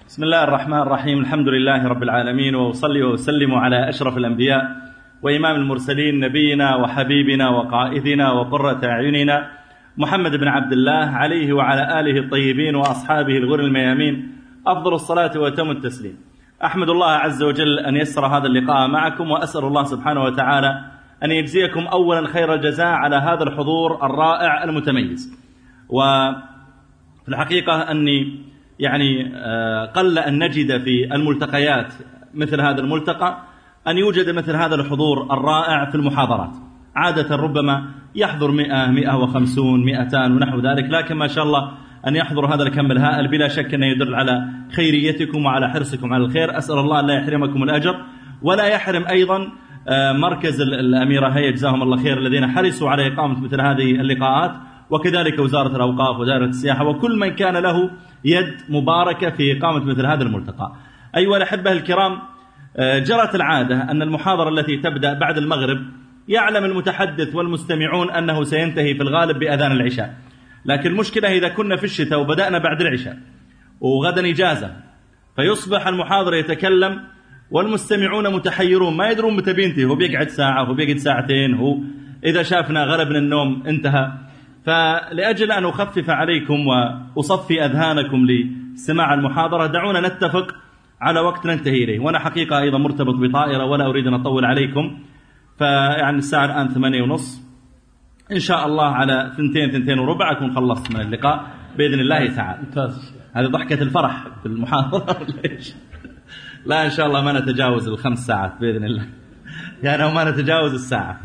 بسم الله الرحمن الرحيم. الحمد لله رب العالمين، وأصلي وأسلم على أشرف الأنبياء وإمام المرسلين، نبينا وحبيبنا وقائدنا وقرة أعيننا محمد بن عبد الله، عليه وعلى آله الطيبين وأصحابه الغر الميامين أفضل الصلاة وأتم التسليم. أحمد الله عز وجل أن يسر هذا اللقاء معكم، وأسأل الله سبحانه وتعالى أن يجزيكم أولا خير الجزاء على هذا الحضور الرائع المتميز. وفي الحقيقة أني قل أن نجد في الملتقيات مثل هذا الملتقى أن يوجد مثل هذا الحضور الرائع في المحاضرات. عادة ربما يحضر 100 150 200 ونحو ذلك، لكن ما شاء الله أن يحضر هذا الكم الهائل بلا شك أنه يدل على خيريتكم وعلى حرصكم على الخير. أسأل الله أن لا يحرمكم الأجر ولا يحرم أيضا مركز الأميرة هيا جزاهم الله خير الذين حرصوا على إقامة مثل هذه اللقاءات، وكذلك وزارة الأوقاف ودائرة السياحة وكل من كان له يد مباركة في إقامة مثل هذا الملتقى. أيها الأحبة الكرام، جرت العادة أن المحاضرة التي تبدأ بعد المغرب يعلم المتحدث والمستمعون أنه سينتهي في الغالب بأذان العشاء، لكن المشكلة إذا كنا في الشتاء وبدأنا بعد العشاء وغدا إجازة فيصبح المحاضر يتكلم والمستمعون متحيرون ما يدرون متى بينتهي، هو بيقعد ساعة وهو بيقعد ساعتين، هو إذا شافنا غلبنا النوم انتهى. فلأجل أن أخفف عليكم وأصفي أذهانكم لسماع المحاضرة دعونا نتفق على وقت ننتهي إليه، وأنا حقيقة أيضا مرتبط بطائرة ولا أريد أن أطول عليكم، فيعني الساعة الآن 8:30 إن شاء الله على 2 وربع أكون خلصت من اللقاء بإذن الله تعالى. هذه ضحكة الفرح في المحاضرة. لا إن شاء الله ما نتجاوز ال5 ساعات بإذن الله، يعني ما نتجاوز الساعة.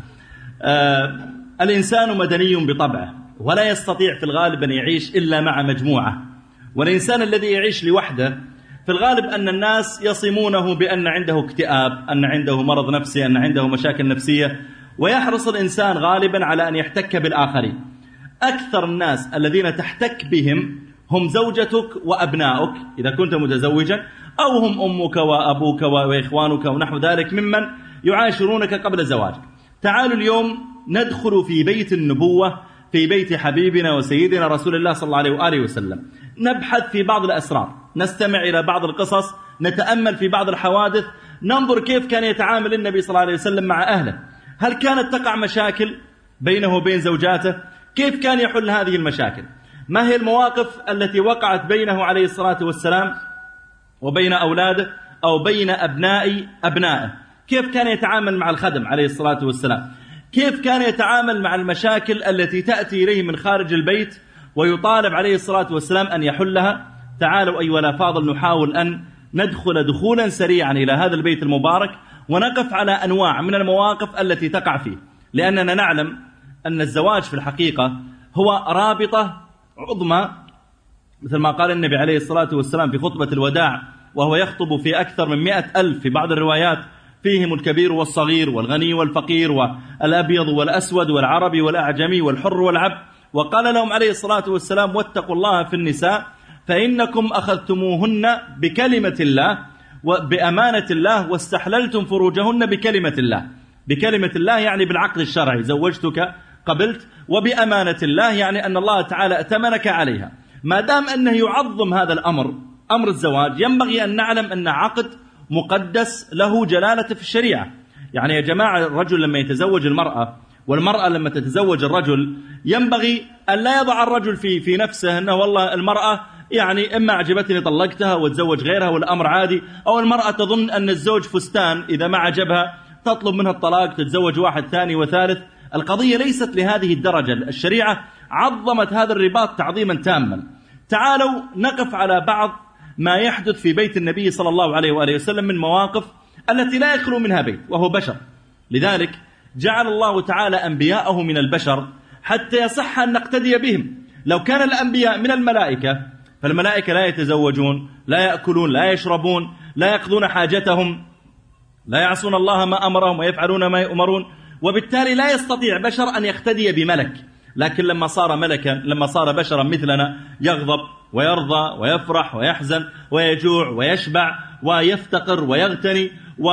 الإنسان مدني بطبعه ولا يستطيع في الغالب أن يعيش إلا مع مجموعة، والإنسان الذي يعيش لوحده في الغالب أن الناس يصمونه بأن عنده اكتئاب، أن عنده مرض نفسي، أن عنده مشاكل نفسية، ويحرص الإنسان غالبا على أن يحتك بالآخرين. أكثر الناس الذين تحتك بهم هم زوجتك وأبنائك إذا كنت متزوجا، أو هم أمك وأبوك وإخوانك ونحو ذلك ممن يعاشرونك قبل الزواج. تعالوا اليوم ندخل في بيت النبوة، في بيت حبيبنا وسيدنا رسول الله صلى الله عليه وآله وسلم، نبحث في بعض الأسرار، نستمع إلى بعض القصص، نتأمل في بعض الحوادث، ننظر كيف كان يتعامل النبي صلى الله عليه وسلم مع أهله. هل كانت تقع مشاكل بينه وبين زوجاته؟ كيف كان يحل هذه المشاكل؟ ما هي المواقف التي وقعت بينه عليه الصلاة والسلام وبين أولاده أو بين أبنائه؟ كيف كان يتعامل مع الخدم عليه الصلاة والسلام؟ كيف كان يتعامل مع المشاكل التي تأتي إليه من خارج البيت ويطالب عليه الصلاة والسلام أن يحلها؟ تعالوا أيها الأفاضل نحاول أن ندخل دخولا سريعا إلى هذا البيت المبارك ونقف على أنواع من المواقف التي تقع فيه، لأننا نعلم أن الزواج في الحقيقة هو رابطة عظمى، مثل ما قال النبي عليه الصلاة والسلام في خطبة الوداع وهو يخطب في أكثر من 100,000 في بعض الروايات، فيهم الكبير والصغير والغني والفقير والأبيض والأسود والعربي والأعجمي والحر والعبد، وقال لهم عليه الصلاة والسلام: واتقوا الله في النساء فإنكم أخذتموهن بكلمة الله وبأمانة الله واستحللتم فروجهن بكلمة الله. بكلمة الله يعني بالعقد الشرعي، زوجتك قبلت، وبأمانة الله يعني أن الله تعالى أتمنك عليها. ما دام أنه يعظم هذا الأمر، أمر الزواج، ينبغي أن نعلم أن عقد مقدس له جلالة في الشريعة. يعني يا جماعة، الرجل لما يتزوج المرأة والمرأة لما تتزوج الرجل ينبغي أن لا يضع الرجل في نفسه أنه والله المرأة يعني إما عجبتني طلقتها وتزوج غيرها والأمر عادي، أو المرأة تظن أن الزوج فستان إذا ما عجبها تطلب منها الطلاق تتزوج واحد ثاني وثالث. القضية ليست لهذه الدرجة، الشريعة عظمت هذا الرباط تعظيما تاما. تعالوا نقف على بعض ما يحدث في بيت النبي صلى الله عليه وآله وسلم من مواقف التي لا يخلو منها بيت، وهو بشر. لذلك جعل الله تعالى أنبياءه من البشر حتى يصح أن نقتدي بهم. لو كان الأنبياء من الملائكة فالملائكة لا يتزوجون، لا يأكلون، لا يشربون، لا يقضون حاجتهم، لا يعصون الله ما أمرهم ويفعلون ما يؤمرون، وبالتالي لا يستطيع بشر أن يقتدي بملك. لكن لما صار ملكا، لما صار بشرا مثلنا، يغضب ويرضى ويفرح ويحزن ويجوع ويشبع ويفتقر ويغتني،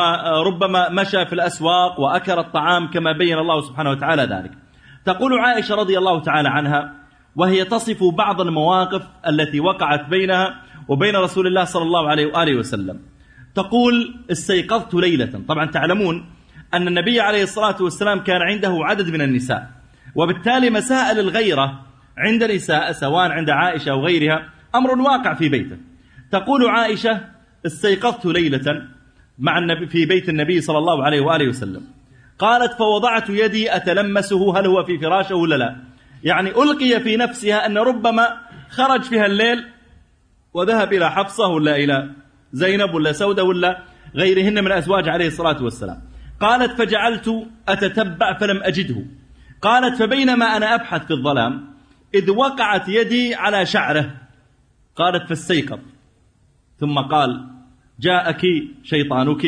وربما مشى في الأسواق وأكل الطعام كما بين الله سبحانه وتعالى ذلك. تقول عائشة رضي الله تعالى عنها وهي تصف بعض المواقف التي وقعت بينها وبين رسول الله صلى الله عليه وآله وسلم. تقول استيقظت ليلة. طبعا تعلمون أن النبي عليه الصلاة والسلام كان عنده عدد من النساء، وبالتالي مسائل الغيرة عند النساء سواء عند عائشة أو غيرها أمر واقع في بيته. تقول عائشة استيقظت ليلة مع النبي في بيت النبي صلى الله عليه وآله وسلم. قالت فوضعت يدي أتلمسه هل هو في فراشه ولا لا، يعني ألقي في نفسها أن ربما خرج فيها الليل وذهب إلى حفصة ولا إلى زينب ولا سودة ولا غيرهن من أزواج عليه الصلاة والسلام. قالت فجعلت أتتبع فلم أجده. قالت فبينما أنا أبحث في الظلام إذ وقعت يدي على شعره. قالت فاستيقظ ثم قال جاءك شيطانك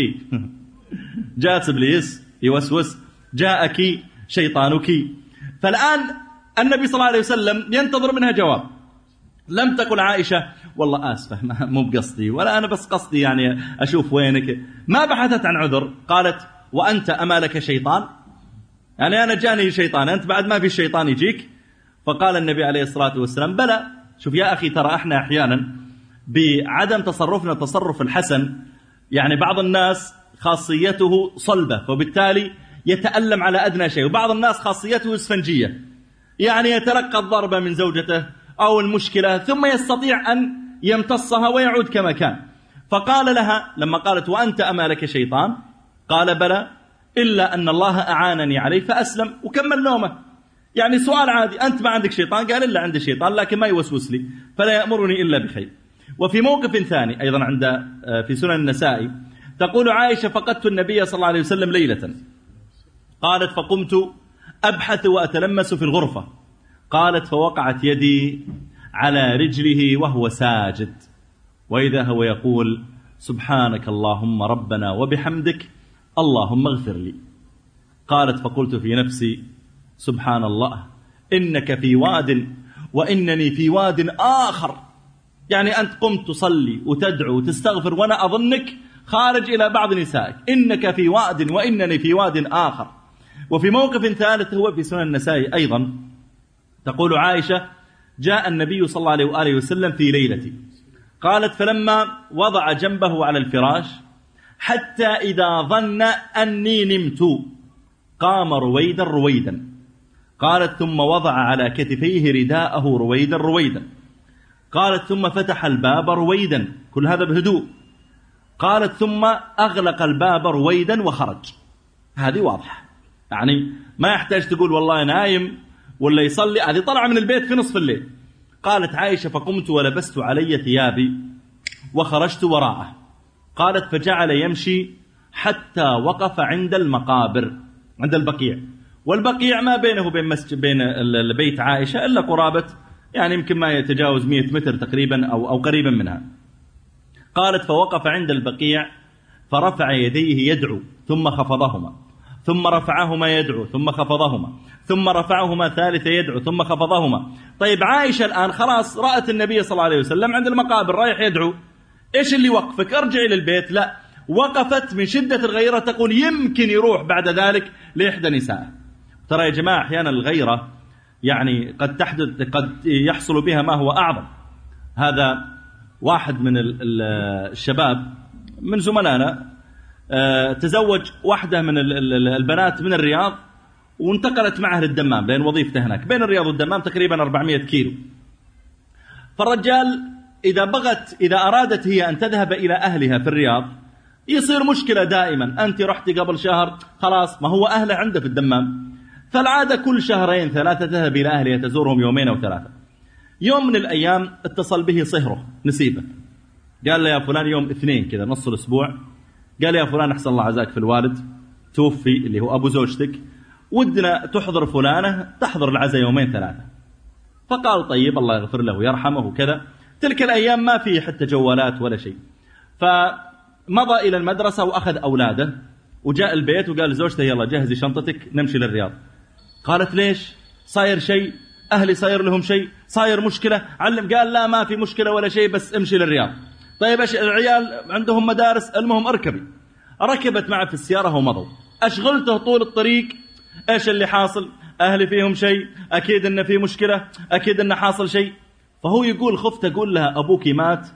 جاء إبليس يوسوس جاءك شيطانك. فالآن النبي صلى الله عليه وسلم ينتظر منها جواب. لم تقل عائشة والله آسفة مو بقصدي ولا أنا بس قصدي يعني أشوف وينك، ما بحثت عن عذر. قالت وأنت أما لك شيطان، يعني أنا جاني شيطان أنت بعد ما في الشيطان يجيك؟ فقال النبي عليه الصلاة والسلام بلى. شوف يا أخي ترى احنا أحيانا بعدم تصرفنا التصرف الحسن، يعني بعض الناس خاصيته صلبة وبالتالي يتألم على أدنى شيء، وبعض الناس خاصيته اسفنجية، يعني يتلقى الضربة من زوجته أو المشكلة ثم يستطيع أن يمتصها ويعود كما كان. فقال لها لما قالت وأنت أما لك شيطان، قال بلى إلا أن الله أعانني عليه فأسلم، وكمل نومه. يعني سؤال عادي، أنت ما عندك شيطان؟ قال إلا عندي شيطان لكن ما يوسوس لي فلا يأمرني إلا بخير. وفي موقف ثاني أيضا عند في سنن النسائي تقول عائشة فقدت النبي صلى الله عليه وسلم ليلة. قالت فقمت أبحث وأتلمس في الغرفة. قالت فوقعت يدي على رجله وهو ساجد، وإذا هو يقول سبحانك اللهم ربنا وبحمدك اللهم اغفر لي. قالت فقلت في نفسي سبحان الله إنك في واد وإنني في واد آخر، يعني أنت قمت تصلي وتدعو وتستغفر وأنا أظنك خارج إلى بعض نسائك، إنك في واد وإنني في واد آخر. وفي موقف ثالث هو في سنن النسائي أيضا تقول عائشة جاء النبي صلى الله عليه وآله وسلم في ليلتي. قالت فلما وضع جنبه على الفراش حتى إذا ظن أني نمت قام رويدا رويدا. قالت ثم وضع على كتفيه رداءه رويدا رويدا. قالت ثم فتح الباب رويدا، كل هذا بهدوء. قالت ثم أغلق الباب رويدا وخرج. هذه واضحة، يعني ما يحتاج تقول والله نايم ولا يصلي، هذه طلع من البيت في نصف الليل. قالت عائشة فقمت ولبست علي ثيابي وخرجت وراءه. قالت فجعل يمشي حتى وقف عند المقابر، عند البقيع، والبقيع ما بينه وبين بين البيت عائشة إلا قرابة يعني يمكن ما يتجاوز 100 متر تقريبا أو قريبا منها. قالت فوقف عند البقيع فرفع يديه يدعو ثم خفضهما، ثم رفعهما يدعو ثم خفضهما، ثم رفعهما ثالث يدعو ثم خفضهما. طيب عائشة الآن خلاص رأت النبي صلى الله عليه وسلم عند المقابر رايح يدعو، إيش اللي وقفك؟ ارجعي للبيت. لا، وقفت من شدة الغيرة تقول يمكن يروح بعد ذلك لإحدى نسائه. ترى يا جماعة أحيانا الغيرة يعني قد تحدث، قد يحصل بها ما هو أعظم. هذا واحد من الشباب من زملائنا تزوج واحدة من البنات من الرياض وانتقلت معه للدمام لأن وظيفته هناك بين الرياض والدمام تقريبا 400 كيلو. فالرجال إذا أرادت هي أن تذهب إلى أهلها في الرياض يصير مشكلة دائما. أنت رحت قبل شهر خلاص، ما هو أهله عنده في الدمام، فالعادة كل شهرين ثلاثة تذهب إلى أهلها تزورهم يومين أو ثلاثة. يوم من الأيام اتصل به صهره نسيبه، قال له يا فلان يوم اثنين كذا نص الأسبوع، قال يا فلان أحسن الله عزاك في الوالد توفي اللي هو أبو زوجتك، ودنا تحضر فلانة تحضر العزاء يومين ثلاثة. فقال طيب الله يغفر له ويرحمه وكذا. تلك الأيام ما في حتى جوالات ولا شيء، فمضى إلى المدرسة وأخذ أولاده وجاء البيت وقال زوجته يلا جهزي شنطتك نمشي للرياض. قالت ليش؟ صاير شيء؟ أهلي صاير لهم شيء؟ صاير مشكلة؟ علم. قال لا ما في مشكلة ولا شيء بس امشي للرياض. طيب ايش العيال عندهم مدارس؟ المهم اركبي. ركبت معه في السيارة ومضوا. أشغلته طول الطريق ايش اللي حاصل؟ أهلي فيهم شيء؟ أكيد إن في مشكلة؟ أكيد إن حاصل شيء. فهو يقول خفت أقول لها أبوك مات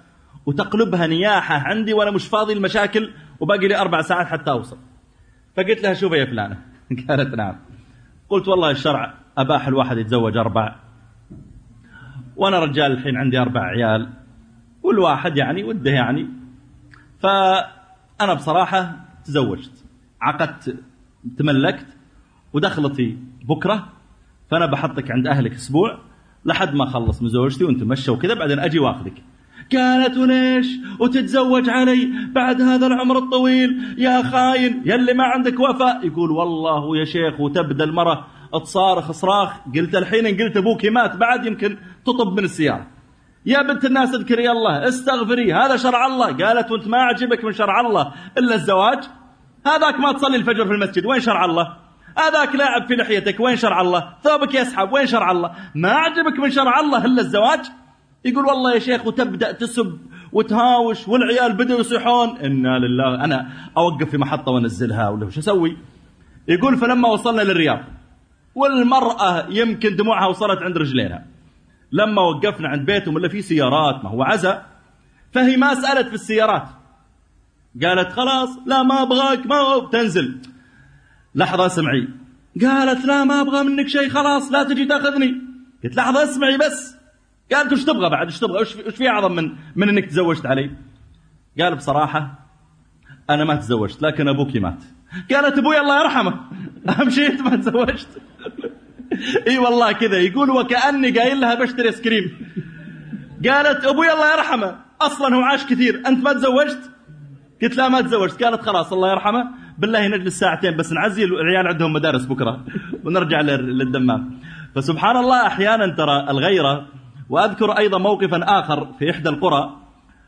وتقلبها نياحة عندي وأنا مش فاضي المشاكل وباقي لي 4 ساعات حتى أوصل. فقلت لها شوفي يا فلانة. قالت نعم. قلت والله الشرع أباح الواحد يتزوج 4، وأنا رجال الحين عندي 4 عيال، والواحد يعني وده يعني، فأنا بصراحة تزوجت، عقدت، تملكت، ودخلتي بكرة، فأنا بحطك عند أهلك أسبوع لحد ما أخلص من زوجتي وأنت مشى وكذا، بعدين أجي وأخذك. قالت وليش وتتزوج علي بعد هذا العمر الطويل يا خاين يلي ما عندك وفاء؟ يقول والله يا شيخ، وتبدأ المرة تصارخ صراخ. قلت الحين إن قلت أبوك مات بعد يمكن تطب من السيارة. يا بنت الناس اذكري الله، استغفري، هذا شرع الله. قالت وانت ما عجبك من شرع الله إلا الزواج؟ هذاك ما تصلي الفجر في المسجد، وين شرع الله؟ هذاك لاعب في لحيتك، وين شرع الله؟ ثوبك يسحب، وين شرع الله؟ ما عجبك من شرع الله إلا الزواج؟ يقول والله يا شيخ، وتبدأ تسب وتهاوش، والعيال بدأوا يصيحون. إنا لله. أنا أوقف في محطة وانزلها ولا وش أسوي؟ يقول فلما وصلنا للرياض والمرأة يمكن دموعها وصلت عند رجلينها، لما وقفنا عند بيتهم اللي فيه سيارات، ما هو عزاء، فهي ما سألت في السيارات، قالت خلاص لا ما أبغاك، ما تنزل. لحظة اسمعي. قالت لا ما أبغى منك شيء، خلاص لا تجي تأخذني. قلت لحظة اسمعي بس. قالت وش تبغى بعد؟ وش تبغى؟ وش في أعظم من أنك تزوجت علي؟ قال بصراحة أنا ما تزوجت، لكن أبوك مات. قالت أبوي الله يرحمه، أهم شيء أنت ما تزوجت. اي والله كذا. يقول وكأني قايل لها بشتري اسكريم. قالت أبوي الله يرحمه أصلا هو عاش كثير، أنت ما تزوجت؟ قلت لا ما تزوجت. قالت خلاص الله يرحمه، بالله نجلس ساعتين بس نعزي، العيال عندهم مدارس بكرة ونرجع للدمام. فسبحان الله أحيانا ترى الغيرة. وأذكر أيضا موقفا آخر في إحدى القرى،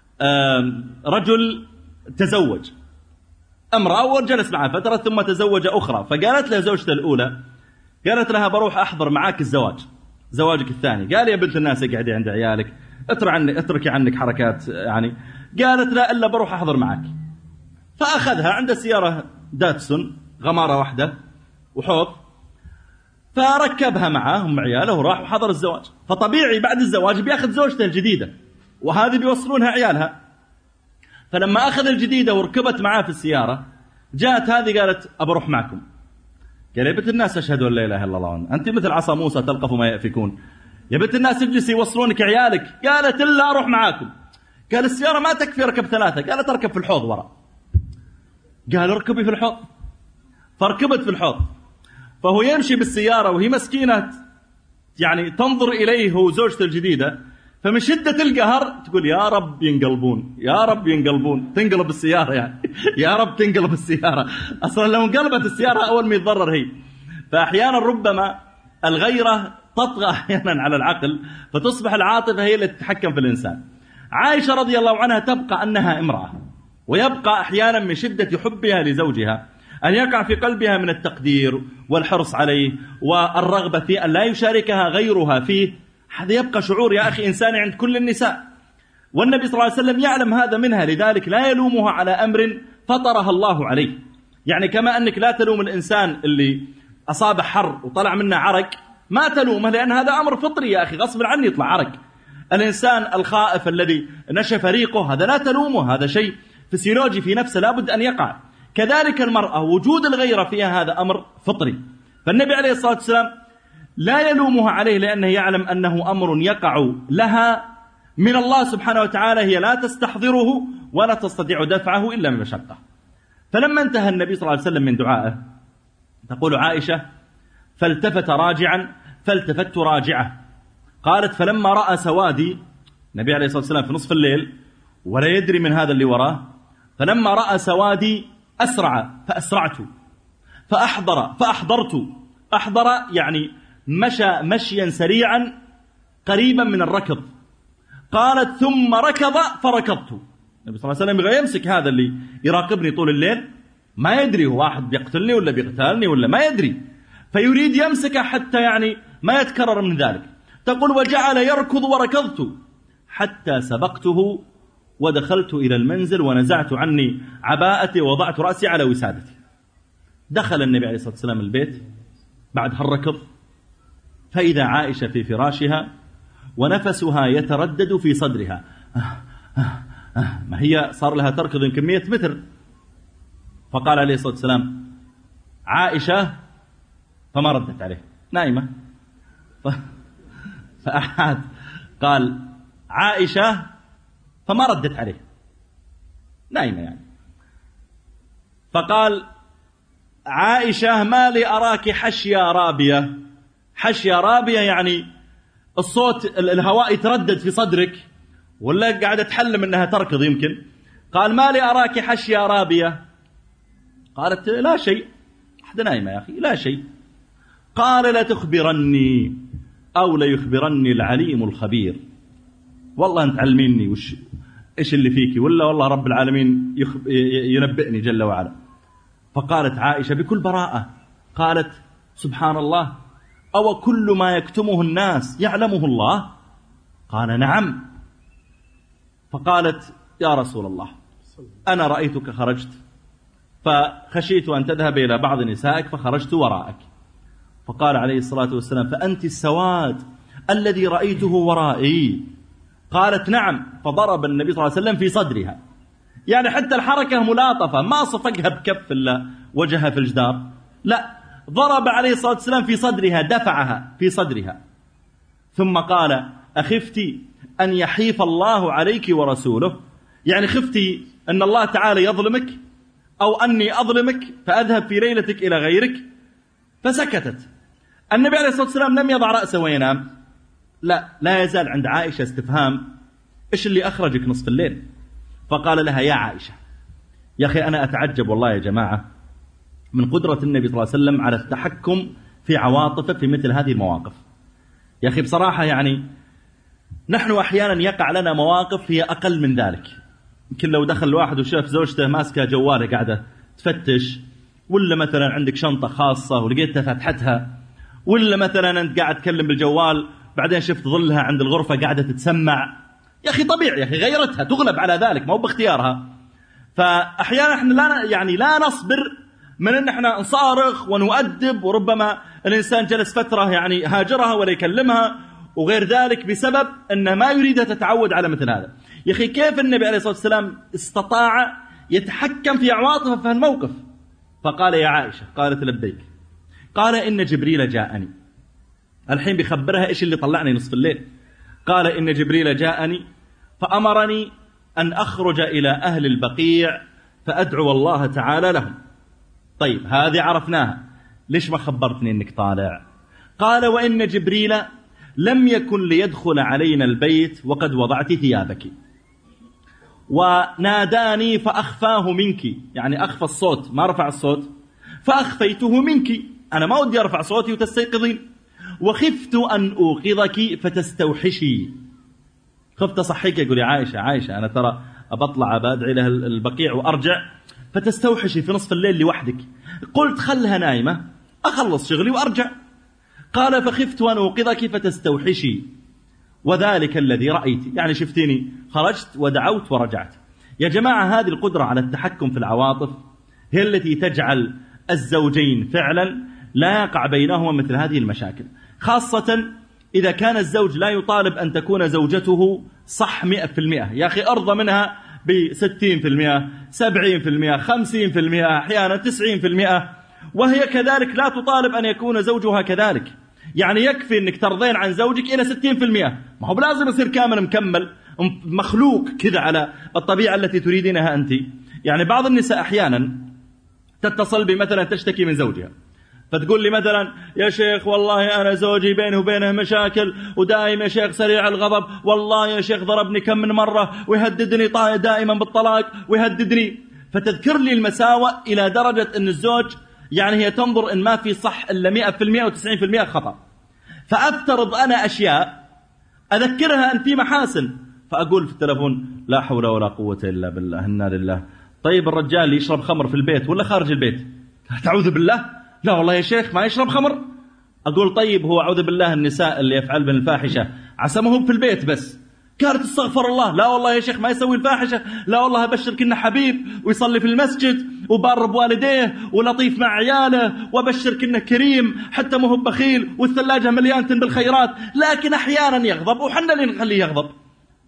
رجل تزوج امرأة وجلس معها فترة ثم تزوج أخرى، فقالت له زوجته الأولى، قالت لها بروح أحضر معاك زواجك الثاني. قال يا بنت الناس اقعدي عند عيالك، اتركي عنك حركات يعني. قالت لا إلا بروح أحضر معاك. فأخذها عند سيارة داتسون غمارة واحدة وحوض، فركبها معه هم عياله وراح وحضر الزواج. فطبيعي بعد الزواج بيأخذ زوجته الجديدة، وهذه بيوصلونها عيالها. فلما أخذ الجديدة وركبت معاه في السيارة، جاءت هذه قالت أبروح معكم. قال يا بنت الناس أشهد أن لا إله إلا الله، أنت مثل عصا موسى تلقف ما يأفكون. يا بنت الناس اجلسي يوصلونك عيالك. قالت إلا أروح معاكم. قال السيارة ما تكفي ركب 3. قالت أركب في الحوض وراء. قال اركبي في الحوض. فركبت في الحوض، فهو يمشي بالسيارة وهي مسكينة يعني تنظر إليه هو زوجته الجديدة، فمن شدة القهر تقول يا رب ينقلبون، يا رب ينقلبون، تنقلب السيارة يعني يا رب تنقلب السيارة. أصلا لو انقلبت السيارة أول ما يتضرر هي. فأحيانا ربما الغيرة تطغى أحيانا على العقل، فتصبح العاطفة هي اللي تتحكم في الإنسان. عائشة رضي الله عنها تبقى أنها امرأة، ويبقى أحيانا من شدة حبها لزوجها أن يقع في قلبها من التقدير والحرص عليه والرغبة في أن لا يشاركها غيرها فيه. هذا يبقى شعور يا أخي إنساني عند كل النساء، والنبي صلى الله عليه وسلم يعلم هذا منها، لذلك لا يلومها على أمر فطرها الله عليه. يعني كما أنك لا تلوم الإنسان اللي أصاب حر وطلع منه عرق، ما تلومه، لأن هذا أمر فطري يا أخي، غصب عنه يطلع عرق. الإنسان الخائف الذي نشف ريقه، هذا لا تلومه، هذا شيء فسيولوجي في نفسه لابد أن يقع. كذلك المرأة وجود الغيرة فيها هذا أمر فطري، فالنبي عليه الصلاة والسلام لا يلومها عليه، لأنه يعلم أنه أمر يقع لها من الله سبحانه وتعالى، هي لا تستحضره ولا تستطيع دفعه إلا من مشقة. فلما انتهى النبي صلى الله عليه وسلم من دعائه، تقول عائشة فالتفت راجعا فالتفت راجعة. قالت فلما رأى سوادي، النبي عليه الصلاة والسلام في نصف الليل ولا يدري من هذا اللي وراه، فلما رأى سوادي أسرع فأسرعت فأحضرت. أحضر يعني مشى مشيا سريعا قريبا من الركض. قالت ثم ركض فركضت. النبي صلى الله عليه وسلم يبغى يمسك هذا اللي يراقبني طول الليل، ما يدري هو واحد بيقتلني ولا بيقتلني ولا ما يدري، فيريد يمسكه حتى يعني ما يتكرر من ذلك. تقول وجعل يركض وركضت حتى سبقته ودخلت إلى المنزل ونزعت عني عباءتي ووضعت رأسي على وسادتي. دخل النبي عليه الصلاة والسلام البيت بعد هالركض، فإذا عائشة في فراشها ونفسها يتردد في صدرها ما هي صار لها تركض يمكن 100 متر. فقال عليه الصلاة والسلام عائشة، فما ردت عليه، نائمة. فأحد قال عائشة، فما ردت عليه، نائمة يعني. فقال عائشة ما لي أراك حشية رابية. حشية رابية يعني الصوت الهواء يتردد في صدرك، ولا قاعدة تحلم أنها تركض يمكن. قال ما لي أراك حشية رابية. قالت لا شيء، أحد نايمة يا أخي، لا شيء. قال لا تخبرني أو لا يخبرني العليم الخبير. والله أنت علميني إيش اللي فيك، ولا والله رب العالمين ينبئني جل وعلا. فقالت عائشة بكل براءة، قالت سبحان الله، أو كل ما يكتمه الناس يعلمه الله؟ قال نعم. فقالت يا رسول الله أنا رأيتك خرجت فخشيت أن تذهب إلى بعض نسائك فخرجت وراءك. فقال عليه الصلاة والسلام فأنت السواد الذي رأيته ورائي. قالت نعم. فضرب النبي صلى الله عليه وسلم في صدرها، يعني حتى الحركة ملاطفة، ما صفقها بكف إلا وجهها في الجدار، لا، ضرب عليه الصلاة والسلام في صدرها، دفعها في صدرها. ثم قال أخفتي أن يحيف الله عليك ورسوله؟ يعني خفتي أن الله تعالى يظلمك أو أني أظلمك فأذهب في ليلتك إلى غيرك؟ فسكتت. النبي عليه الصلاة والسلام لم يضع رأسه وينام، لا يزال عند عائشة استفهام، إيش اللي أخرجك نصف الليل؟ فقال لها يا عائشة، يا أخي أنا أتعجب والله يا جماعة من قدرة النبي صلى الله عليه وسلم على التحكم في عواطفه في مثل هذه المواقف. يا أخي بصراحة يعني نحن أحيانا يقع لنا مواقف هي أقل من ذلك. يمكن لو دخل الواحد وشاف زوجته ماسكة جواله قاعدة تفتش، ولا مثلا عندك شنطة خاصة ولقيتها فتحتها، ولا مثلا أنت قاعد تكلم بالجوال بعدين شفت ظلها عند الغرفة قاعدة تتسمع، يا أخي طبيعي، يا أخي غيرتها، تغلب على ذلك، ما هو باختيارها. فأحيانا احنا لا نصبر من أن احنا نصارخ ونؤدب، وربما الإنسان جلس فترة يعني هاجرها ولا يكلمها وغير ذلك بسبب أنه ما يريدها تتعود على مثل هذا. يا أخي كيف النبي عليه الصلاة والسلام استطاع يتحكم في عواطفه في الموقف؟ فقال يا عائشة، قالت لبيك. قال إن جبريل جاءني. الحين بيخبرها إيش اللي طلعني نصف الليل. قال إن جبريل جاءني فأمرني أن أخرج إلى أهل البقيع فأدعو الله تعالى لهم. طيب هذه عرفناها، ليش ما خبرتني أنك طالع؟ قال وإن جبريل لم يكن ليدخل علينا البيت وقد وضعت ثيابك، وناداني فأخفاه منك، يعني أخفى الصوت، ما رفع الصوت، فأخفيته منك، أنا ما ودي أرفع صوتي وتستيقظين، وخفت أن أوقظك فتستوحشي. خفت أصحيك، يقول يا عائشة أنا ترى أبطلع بأدعي لها البقيع وأرجع فتستوحشي في نصف الليل لوحدك. قلت خلها نايمة أخلص شغلي وأرجع. قال فخفت أن أوقظك فتستوحشي، وذلك الذي رأيت، يعني شفتيني خرجت ودعوت ورجعت. يا جماعة هذه القدرة على التحكم في العواطف هي التي تجعل الزوجين فعلا لا يقع بينهما مثل هذه المشاكل، خاصة إذا كان الزوج لا يطالب أن تكون زوجته صح 100%. يا أخي أرضى منها ب60%، 70%، 50%، أحيانا 90%، وهي كذلك لا تطالب أن يكون زوجها كذلك. يعني يكفي أنك ترضين عن زوجك إلى 60%، ما هو بلازم يصير كامل مكمل مخلوق كذا على الطبيعة التي تريدينها أنت. يعني بعض النساء أحيانا تتصل بي مثلا تشتكي من زوجها، فتقول لي مثلا يا شيخ والله أنا زوجي بينه وبينه مشاكل، ودائما يا شيخ سريع الغضب، والله يا شيخ ضربني كم من مرة ويهددني دائما بالطلاق ويهددني. فتذكر لي المساوئ إلى درجة أن الزوج يعني هي تنظر إن ما في صح إلا 100% و90% خطأ. فأفترض أنا أشياء أذكرها أن في محاسن، فأقول في التلفون لا حول ولا قوة إلا بالله، إنا لله. طيب الرجال اللي يشرب خمر في البيت ولا خارج البيت؟ تعوذ بالله، لا والله يا شيخ ما يشرب خمر. أقول طيب هو أعوذ بالله النساء اللي يفعل من الفاحشة عسمهم في البيت بس، قالت استغفر الله، لا والله يا شيخ ما يسوي الفاحشة، لا والله أبشرك إنه حبيب ويصلي في المسجد وبار بوالديه ولطيف مع عياله، وأبشرك إنه كريم حتى ما هو بخيل والثلاجة مليانة بالخيرات، لكن أحيانا يغضب وحنا اللي نخليه يغضب.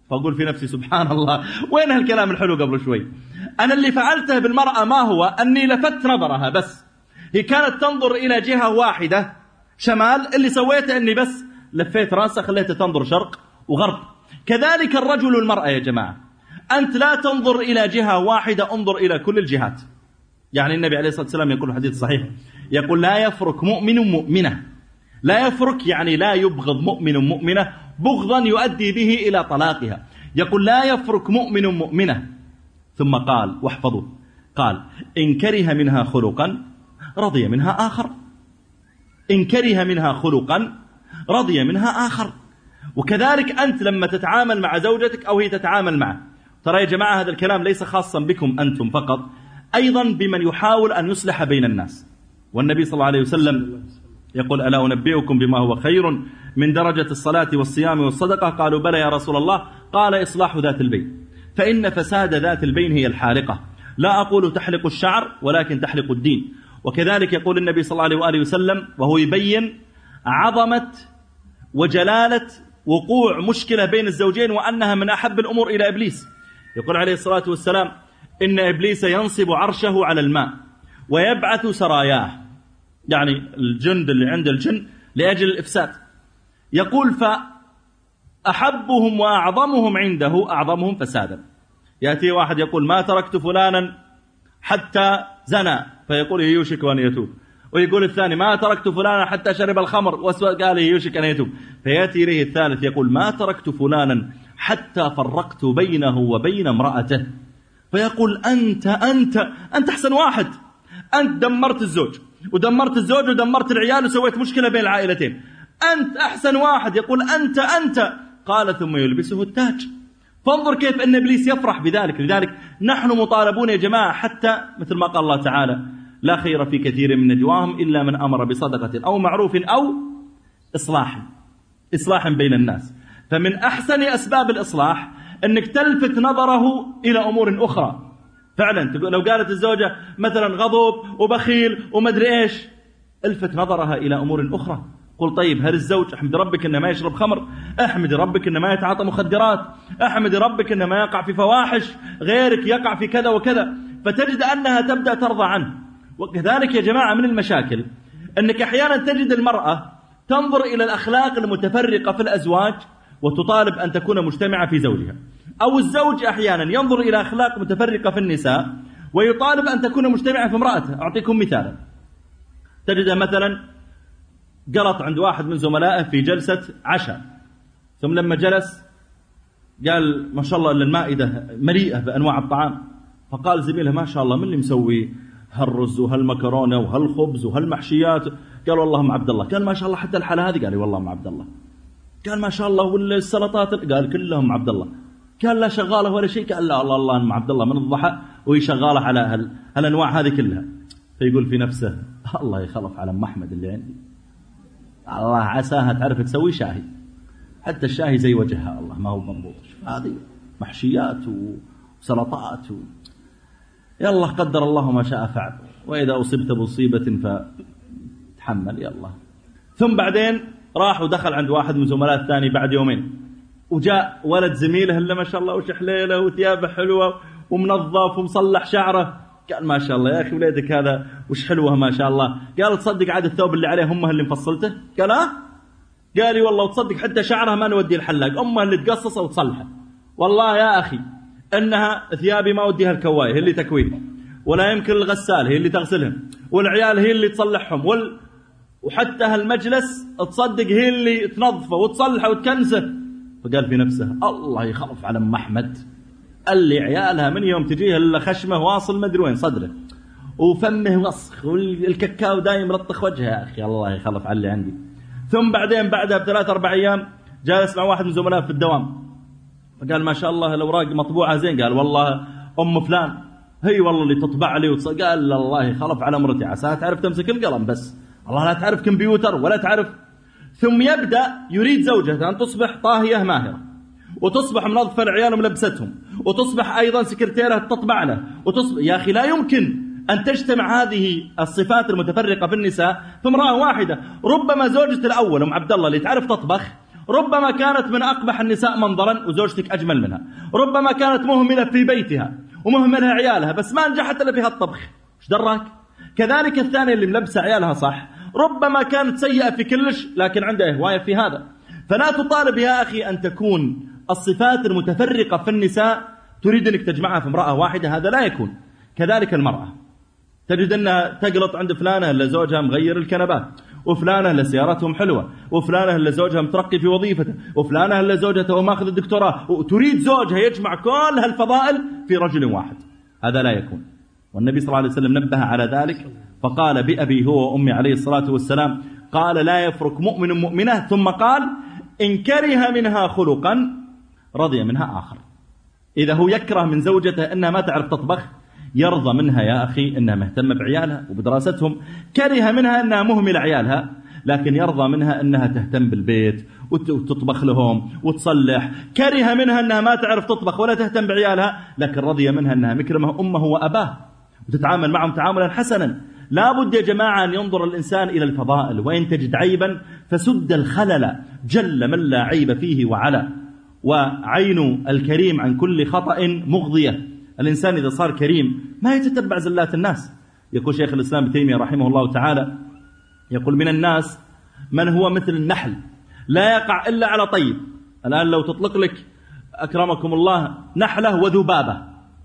فأقول في نفسي سبحان الله، وين هالكلام الحلو قبل شوي؟ أنا اللي فعلته بالمرأة ما هو أني لفت نظرها بس، هي كانت تنظر إلى جهة واحدة شمال، اللي سويته أني بس لفيت راسها خليتها تنظر شرق وغرب. كذلك الرجل والمرأة يا جماعة، أنت لا تنظر إلى جهة واحدة، انظر إلى كل الجهات. يعني النبي عليه الصلاة والسلام يقول حديث صحيح، يقول لا يفرك مؤمن مؤمنة، لا يفرك يعني لا يبغض مؤمن مؤمنة بغضا يؤدي به إلى طلاقها. يقول لا يفرك مؤمن مؤمنة، ثم قال واحفظوا، قال إن كره منها خلقا رضي منها آخر، إن كره منها خلقا رضي منها آخر. وكذلك أنت لما تتعامل مع زوجتك أو هي تتعامل معه، ترى يا جماعة هذا الكلام ليس خاصا بكم أنتم فقط، أيضا بمن يحاول أن يصلح بين الناس. والنبي صلى الله عليه وسلم يقول ألا أنبئكم بما هو خير من درجة الصلاة والصيام والصدقة؟ قالوا بلى يا رسول الله، قال إصلاح ذات البين، فإن فساد ذات البين هي الحالقة، لا أقول تحلق الشعر ولكن تحلق الدين. وكذلك يقول النبي صلى الله عليه وآله وسلم وهو يبين عظمة وجلالة وقوع مشكلة بين الزوجين وأنها من أحب الأمور إلى إبليس، يقول عليه الصلاة والسلام إن إبليس ينصب عرشه على الماء ويبعث سراياه، يعني الجند اللي عند الجن لأجل الإفساد. يقول فأحبهم وأعظمهم عنده أعظمهم فسادا. يأتي واحد يقول ما تركت فلانا حتى زنى، فيقول يوشك أن يتوب. ويقول الثاني ما تركت فلانا حتى شرب الخمر، وقال يوشك أن يتوب. فيأتي إليه الثالث يقول ما تركت فلانا حتى فرقت بينه وبين امرأته، فيقول أنت أحسن واحد، أنت دمرت الزوج ودمرت الزوج ودمرت العيال وسويت مشكلة بين العائلتين، أنت أحسن واحد. يقول أنت قال ثم يلبسه التاج. فانظر كيف أن إبليس يفرح بذلك. لذلك نحن مطالبون يا جماعة، حتى مثل ما قال الله تعالى لا خير في كثير من نجواهم إلا من أمر بصدقة أو معروف أو إصلاح بين الناس. فمن أحسن أسباب الإصلاح أنك تلفت نظره إلى أمور أخرى. فعلا لو قالت الزوجة مثلا غضب وبخيل ومدري إيش، الفت نظرها إلى أمور أخرى. قل طيب هل الزوج احمد ربك إنه ما يشرب خمر، احمد ربك إنه ما يتعاطى مخدرات، احمد ربك إنه ما يقع في فواحش، غيرك يقع في كذا وكذا، فتجد أنها تبدأ ترضى عنه. وكذلك يا جماعة من المشاكل أنك أحيانا تجد المرأة تنظر إلى الأخلاق المتفرقة في الأزواج وتطالب أن تكون مجتمعة في زوجها، أو الزوج أحيانا ينظر إلى أخلاق متفرقة في النساء ويطالب أن تكون مجتمعة في امرأته. أعطيكم مثالا، تجد مثلا قلط عند واحد من زملائه في جلسة عشاء، ثم لما جلس قال ما شاء الله إن المائدة مليئة بأنواع الطعام، فقال زميله ما شاء الله من اللي مسوي هالرز وهالمكرونة وهالخبز وهالمحشيات؟ قال والله أم عبد الله. قال ما شاء الله حتى الحالة هذه؟ قال والله أم عبد الله. قال ما شاء الله والسلطات؟ قال كلهم عبد الله. قال لا شغالة ولا شيء؟ قال لا الله أم عبد الله من الضحى وهي شغالة على هالأنواع هذه كلها. فيقول في نفسه الله يخلف على أم أحمد اللي عندي، الله عساها تعرف تسوي شاهي، حتى الشاهي زي وجهها الله ما هو مضبوط، هذه محشيات وسلطات يلا قدر الله ما شاء فعل، وإذا أصبت بمصيبة فتحمل يلا. ثم بعدين راح ودخل عند واحد من زملاء الثاني بعد يومين، وجاء ولد زميله اللي ما شاء الله وش حليله وثيابه حلوة ومنظف ومصلح شعره. قال ما شاء الله يا أخي وليدك هذا وش حلوة ما شاء الله. قال تصدق عاد الثوب اللي عليه أمه اللي مفصلته؟ قال قال لي والله وتصدق حتى شعرها ما نوديه الحلاق، أمه اللي تقصصه وتصلحه. والله يا أخي أنها ثيابي ما وديها الكواية هي اللي تكويها، ولا يمكن الغسال هي اللي تغسلهم، والعيال هي اللي تصلحهم، وحتى هالمجلس تصدق هي اللي تنظفه وتصلحه وتكنسه. فقال في نفسه الله يخلف على أم أحمد اللي عيالها من يوم تجيها إلا خشمه واصل مدري وين صدره وفمه وسخ والكاكاو دايم رطخ وجهه. يا أخي الله يخلف على اللي عندي. ثم بعدين بعدها ب3-4 أيام جالس مع واحد من زملائه في الدوام، فقال ما شاء الله الأوراق مطبوعة زين. قال والله أم فلان هي والله اللي تطبع لي قال الله يخلف على مرتي عساها تعرف تمسك القلم بس الله لا تعرف كمبيوتر ولا تعرف. ثم يبدأ يريد زوجته أن تصبح طاهية ماهرة، وتصبح منظفة العيال وملبستهم، وتصبح أيضا سكرتيرة تطبع له، وتصبح يا أخي لا يمكن أن تجتمع هذه الصفات المتفرقة في النساء في امرأة واحدة. ربما زوجة الأول أم عبد الله اللي تعرف تطبخ ربما كانت من أقبح النساء منظرا وزوجتك أجمل منها، ربما كانت مهملة في بيتها ومهملها عيالها بس ما نجحت إلا في هالطبخ، إيش دراك؟ كذلك الثانية اللي ملبسة عيالها صح، ربما كانت سيئة في كلش لكن عندها هواية في هذا. فلا تطالب يا أخي أن تكون الصفات المتفرقة في النساء تريد أنك تجمعها في امرأة واحدة، هذا لا يكون. كذلك المرأة تجد أنها تقلط عند فلانة اللي زوجها مغير الكنبات، وفلانة اللي سيارتهم حلوة، وفلانة اللي زوجها مترقي في وظيفته، وفلانة اللي زوجته ماخذ الدكتوراه، وتريد زوجها يجمع كل هالفضائل في رجل واحد، هذا لا يكون. والنبي صلى الله عليه وسلم نبه على ذلك فقال بأبي هو وأمي عليه الصلاة والسلام، قال لا يفرق مؤمن مؤمنة، ثم قال إن كره منها خلقا رضي منها آخر. إذا هو يكره من زوجته أنها ما تعرف تطبخ، يرضى منها يا أخي أنها مهتمة بعيالها وبدراستهم، كره منها أنها مهملة عيالها لكن يرضى منها أنها تهتم بالبيت وتطبخ لهم وتصلح، كره منها أنها ما تعرف تطبخ ولا تهتم بعيالها لكن رضي منها أنها مكرمة أمه وأباه وتتعامل معهم تعاملا حسنا. لا بد يا جماعة أن ينظر الإنسان إلى الفضائل، وإن تجد عيبا فسد الخلل، جل من لا عيب فيه وعلا، وعين الكريم عن كل خطأ مغضية. الإنسان إذا صار كريم ما يتتبع زلات الناس. يقول شيخ الإسلام ابن تيمية رحمه الله تعالى، يقول من الناس من هو مثل النحل لا يقع إلا على طيب. الآن لو تطلق لك أكرمكم الله نحلة وذبابة،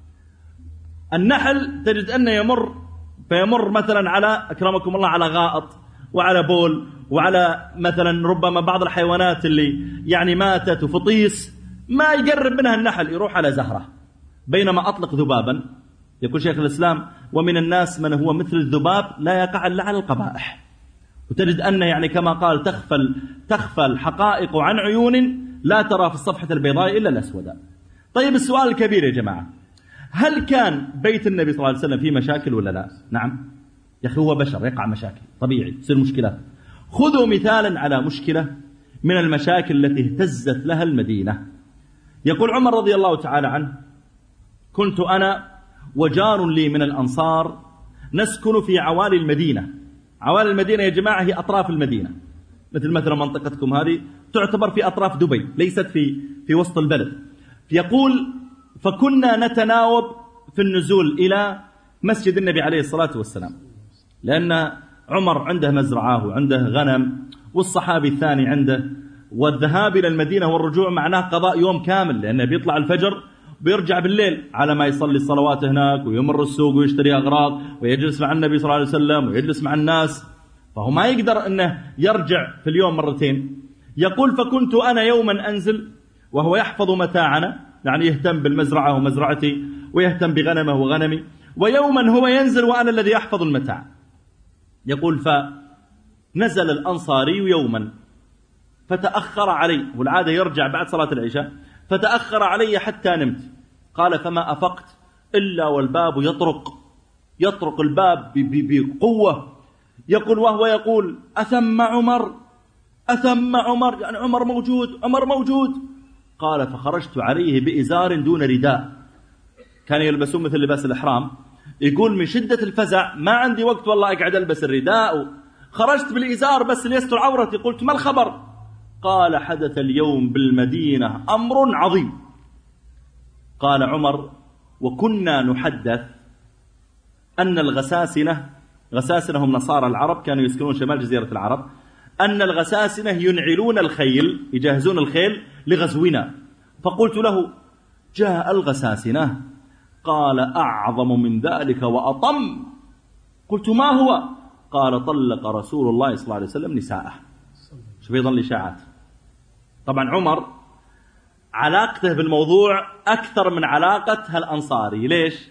النحل تجد أنه فيمر مثلا على أكرمكم الله على غائط وعلى بول وعلى مثلا ربما بعض الحيوانات اللي يعني ماتت وفطيس، ما يقرب منها النحل، يروح على زهرة. بينما أطلق ذبابا، يقول شيخ الإسلام ومن الناس من هو مثل الذباب لا يقع إلا على القبائح. وتجد أن يعني كما قال تخفى الحقائق عن عيون لا ترى في الصفحة البيضاء إلا الأسوداء. طيب السؤال الكبير يا جماعة، هل كان بيت النبي صلى الله عليه وسلم فيه مشاكل ولا لا؟ نعم يا أخي، هو بشر يقع مشاكل طبيعي، تصير مشكلات. خذوا مثالا على مشكلة من المشاكل التي اهتزت لها المدينة. يقول عمر رضي الله تعالى عنه كنت أنا وجار لي من الأنصار نسكن في عوالي المدينة. عوالي المدينة يا جماعة هي أطراف المدينة، مثلا منطقتكم هذه تعتبر في أطراف دبي، ليست في وسط البلد. يقول فكنا نتناوب في النزول إلى مسجد النبي عليه الصلاة والسلام، لأن عمر عنده مزرعة وعنده غنم والصحابي الثاني عنده، والذهاب إلى المدينة والرجوع معناه قضاء يوم كامل، لأنه بيطلع الفجر بيرجع بالليل على ما يصلي الصلوات هناك ويمر السوق ويشتري أغراض ويجلس مع النبي صلى الله عليه وسلم ويجلس مع الناس، فهو ما يقدر أنه يرجع في اليوم مرتين. يقول فكنت أنا يوما أنزل وهو يحفظ متاعنا، يعني يهتم بالمزرعة ومزرعتي ويهتم بغنمه وغنمي، ويوما هو ينزل وأنا الذي يحفظ المتاع. يقول فنزل الأنصاري يوما فتأخر علي، والعادة يرجع بعد صلاة العشاء، فتأخر علي حتى نمت. قال فما أفقت إلا والباب يطرق الباب بقوة. يقول وهو يقول أثم عمر يعني عمر موجود. قال فخرجت عليه بإزار دون رداء، كان يلبسون مثل لباس الإحرام. يقول من شدة الفزع ما عندي وقت والله أقعد ألبس الرداء، خرجت بالإزار بس ليستر عورتي. قلت ما الخبر؟ قال حدث اليوم بالمدينة أمر عظيم. قال عمر وكنا نحدث أن الغساسنة هم نصارى العرب، كانوا يسكنون شمال جزيرة العرب، أن الغساسنة ينعلون الخيل، يجهزون الخيل لغزونا. فقلت له جاء الغساسنة؟ قال أعظم من ذلك وأطم. قلت ما هو؟ قال طلق رسول الله صلى الله عليه وسلم نساءه. شوف يظل إشاعات. طبعا عمر علاقته بالموضوع أكثر من علاقة هالأنصاري. ليش؟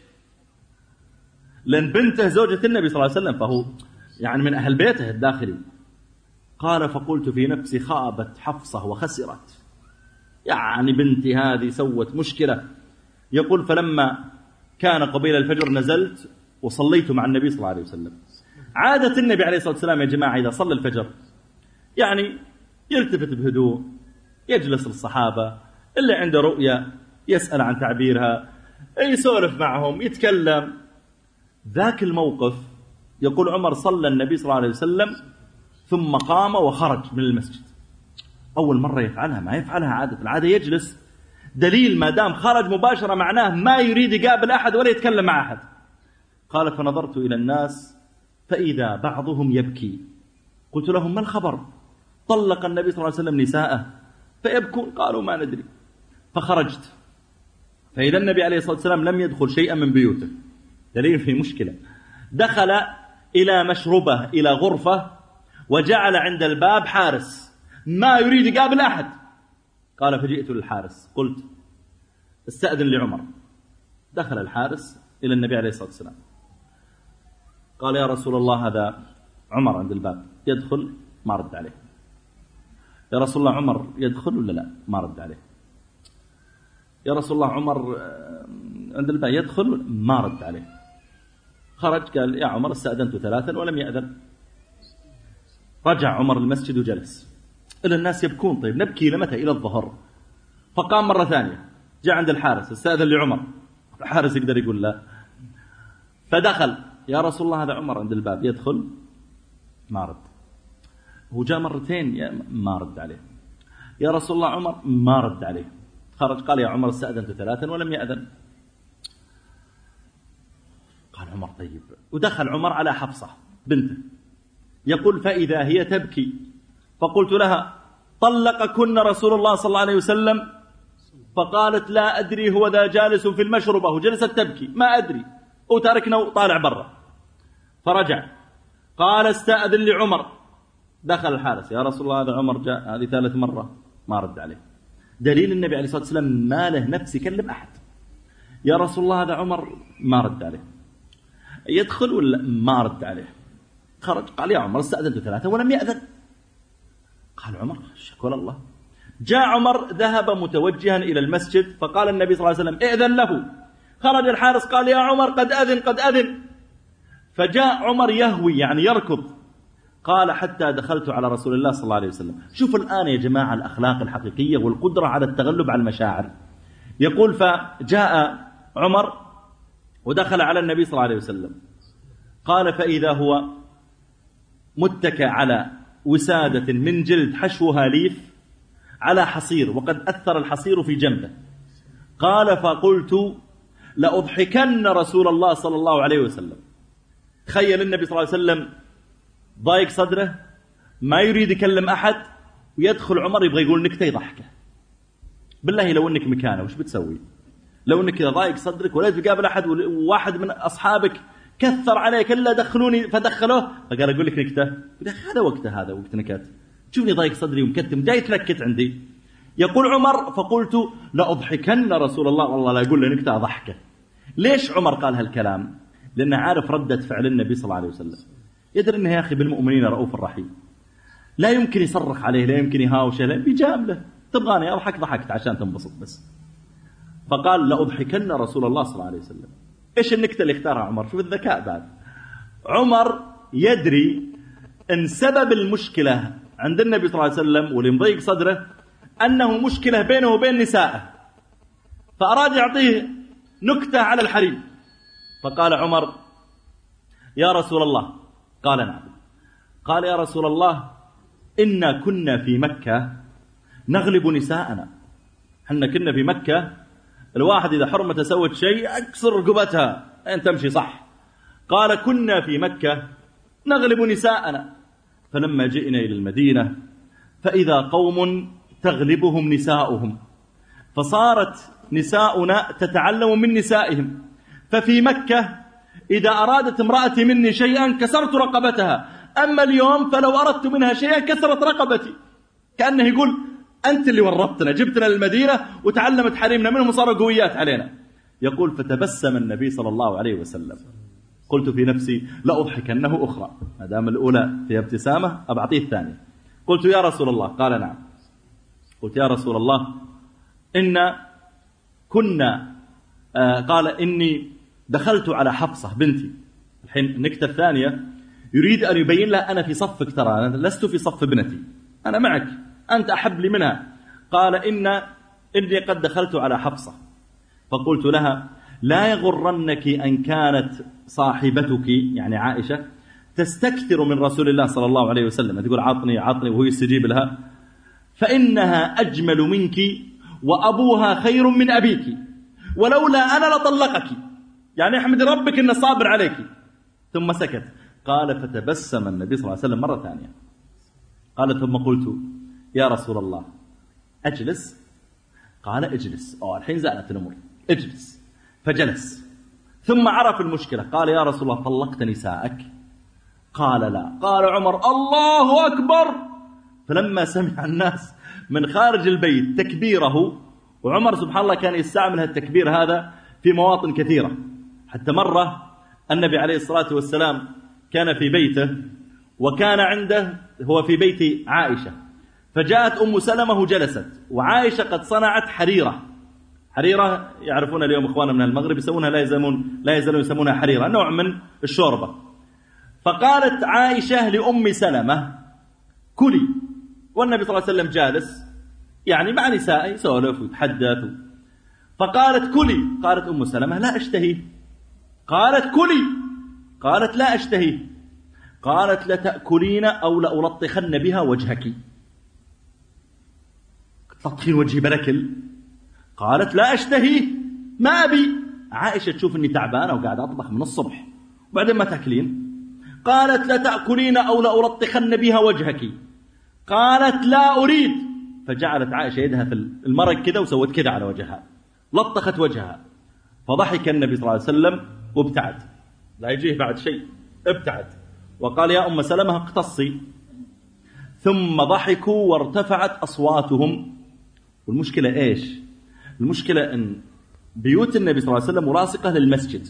لأن بنته زوجة النبي صلى الله عليه وسلم، فهو يعني من أهل بيته الداخلي. قال فقلت في نفسي خابت حفصة وخسرت، يعني بنتي هذه سوت مشكلة. يقول فلما كان قبيل الفجر نزلت وصليت مع النبي صلى الله عليه وسلم. عادة النبي عليه الصلاة والسلام يا جماعة إذا صلى الفجر يعني يلتفت بهدوء، يجلس للصحابة اللي عنده رؤية يسأل عن تعبيرها، يسولف معهم، يتكلم. ذاك الموقف يقول عمر صلى النبي صلى الله عليه وسلم ثم قام وخرج من المسجد. أول مرة يفعلها، ما يفعلها عادة، العادة يجلس. دليل ما دام خرج مباشرة معناه ما يريد يقابل أحد ولا يتكلم مع أحد. قال فنظرت إلى الناس فإذا بعضهم يبكي، قلت لهم ما الخبر؟ طلق النبي صلى الله عليه وسلم نساءه فيبكون؟ قالوا ما ندري. فخرجت فإذا النبي عليه الصلاة والسلام لم يدخل شيئا من بيوته، دليل في مشكلة. دخل إلى مشربه، إلى غرفة، وجعل عند الباب حارس ما يريد يقابل أحد. قال فجئت للحارس قلت استأذن لعمر. دخل الحارس إلى النبي عليه الصلاة والسلام قال يا رسول الله هذا عمر عند الباب يدخل، ما رد عليه. يا رسول الله عمر يدخل ولا لا؟ ما رد عليه. يا رسول الله عمر عند الباب يدخل، ما رد عليه. خرج قال يا عمر استأذنت 3 ولم يأذن. رجع عمر المسجد وجلس. إلى الناس يبكون، طيب نبكي لمتى؟ إلى الظهر. فقام مرة ثانية، جاء عند الحارس استأذن لعمر. الحارس يقدر يقول لا. فدخل يا رسول الله هذا عمر عند الباب يدخل، ما رد. هو جاء مرتين ما رد عليه. يا رسول الله عمر، ما رد عليه. خرج قال يا عمر استأذنت 3 ولم يأذن. قال عمر طيب. ودخل عمر على حفصة بنته يقول فإذا هي تبكي، فقلت لها طلقكن رسول الله صلى الله عليه وسلم؟ فقالت لا أدري، هو ذا جالس في المشربة وجلست تبكي، ما أدري، وتركنا وطالع برا. فرجع قال استأذن لعمر. دخل الحارس يا رسول الله هذا عمر جاء، هذه 3 مرة، ما رد عليه. دليل النبي عليه الصلاة والسلام ما له نفس يكلم أحد. يا رسول الله هذا عمر، ما رد عليه. يدخل ولا؟ ما رد عليه. خرج قال يا عمر استأذنت 3 ولم يأذن. قال عمر شكر الله. جاء عمر ذهب متوجها إلى المسجد، فقال النبي صلى الله عليه وسلم ائذن له. خرج الحارس قال يا عمر قد أذن قد أذن. فجاء عمر يهوي يعني يركض. قال حتى دخلت على رسول الله صلى الله عليه وسلم. شوف الآن يا جماعة الأخلاق الحقيقية والقدرة على التغلب على المشاعر. يقول فجاء عمر ودخل على النبي صلى الله عليه وسلم. قال فإذا هو متكى على وسادة من جلد حشوها ليف على حصير، وقد أثر الحصير في جنبه. قال فقلت لأضحكن رسول الله صلى الله عليه وسلم. تخيل النبي صلى الله عليه وسلم ضايق صدره، ما يريد يكلم أحد، ويدخل عمر يبغى يقول نكتة يضحكه. بالله لو أنك مكانه وش بتسوي؟ لو أنك ضايق صدرك ولا تقابل أحد، وواحد من أصحابك كثر عليك إلا دخلوني فدخلوه، فقال أقول لك نكتة، هذا وقته، هذا وقت نكات، شوفني ضايق صدري ومكتم جاي تنكت عندي. يقول عمر فقلت لأضحكن رسول الله، والله لا أقول له نكتة أضحكه. ليش عمر قال هالكلام؟ لأنه عارف ردة فعل النبي صلى الله عليه وسلم، يدري أنه يا أخي بالمؤمنين رؤوف الرحيم، لا يمكن يصرخ عليه، لا يمكن يهاوشه، لا بيجامله. تبغاني أضحك ضحكت عشان تنبسط بس. فقال لأضحكن رسول الله صلى الله عليه وسلم. إيش النكتة اللي اختارها عمر؟ شوف الذكاء بعد. عمر يدري أن سبب المشكلة عند النبي صلى الله عليه وسلم واللي مضيق صدره أنه مشكلة بينه وبين نسائه، فأراد يعطيه نكتة على الحريم. فقال عمر يا رسول الله. قال نعم. قال يا رسول الله إنا كنا في مكة نغلب نساءنا. حنا كنا في مكة الواحد إذا حرمته سوت شيء أكسر رقبتها أن تمشي صح. قال كنا في مكة نغلب نساءنا، فلما جئنا إلى المدينة فإذا قوم تغلبهم نساؤهم، فصارت نساؤنا تتعلم من نسائهم. ففي مكة إذا أرادت امرأتي مني شيئا كسرت رقبتها، أما اليوم فلو أردت منها شيئا كسرت رقبتي. كأنه يقول أنت اللي ورطتنا، جبتنا للمدينة وتعلمت حريمنا منهم وصاروا قويات علينا. يقول فتبسم النبي صلى الله عليه وسلم. قلت في نفسي لأضحكنه أخرى، ما دام الأولى فيها ابتسامة أبعطيه الثانية. قلت يا رسول الله. قال نعم. قلت يا رسول الله إن كنا قال إني دخلت على حفصة بنتي. الحين النكتة الثانية يريد أن يبين لها أنا في صفك، ترى أنا لست في صف ابنتي، أنا معك، أنت أحب لي منها. قال إني قد دخلت على حفصة فقلت لها لا يغرنك أن كانت صاحبتك يعني عائشة تستكثر من رسول الله صلى الله عليه وسلم، تقول عطني عطني وهو يستجيب لها، فإنها أجمل منك وأبوها خير من أبيك، ولولا أنا لطلقك، يعني احمد ربك إن صابر عليك. ثم سكت. قال فتبسم النبي صلى الله عليه وسلم مرة ثانية. قال ثم قلت يا رسول الله أجلس؟ قال اجلس. الحين زالت الأمور، اجلس. فجلس. ثم عرف المشكلة. قال يا رسول الله طلقت نساءك؟ قال لا. قال عمر الله أكبر. فلما سمع الناس من خارج البيت تكبيره، وعمر سبحان الله كان يستعمل التكبير هذا في مواطن كثيرة، حتى مرة النبي عليه الصلاة والسلام كان في بيته، وكان عنده هو في بيت عائشة، فجاءت أم سلمة وجلست، وعائشة قد صنعت حريرة. حريرة يعرفون اليوم إخواننا من المغرب يسمونها، لا يزالون يسمونها حريرة، نوع من الشوربة. فقالت عائشة لأم سلمة كلي، والنبي صلى الله عليه وسلم جالس يعني مع نسائه يسولف ويتحدث. فقالت كلي. قالت أم سلمة لا أشتهي. قالت كلي. قالت لا أشتهي. قالت لتأكلين أو لألطخن بها وجهك. تلطخين وجهي بركل. قالت لا أشتهي ما أبي. عائشة تشوف أني تعبانة وقاعد أطبخ من الصبح وبعدين ما تأكلين. قالت لتأكلين أو لألطخن بها وجهك. قالت لا أريد. فجعلت عائشة يدها في المرق كذا وسوت كذا على وجهها، لطخت وجهها. فضحك النبي صلى الله عليه وسلم وابتعد، لا يجيه بعد شيء، ابتعد وقال يا أم سلمة اقتصي. ثم ضحكوا وارتفعت أصواتهم. والمشكلة إيش؟ المشكلة أن بيوت النبي صلى الله عليه وسلم ملاصقة للمسجد،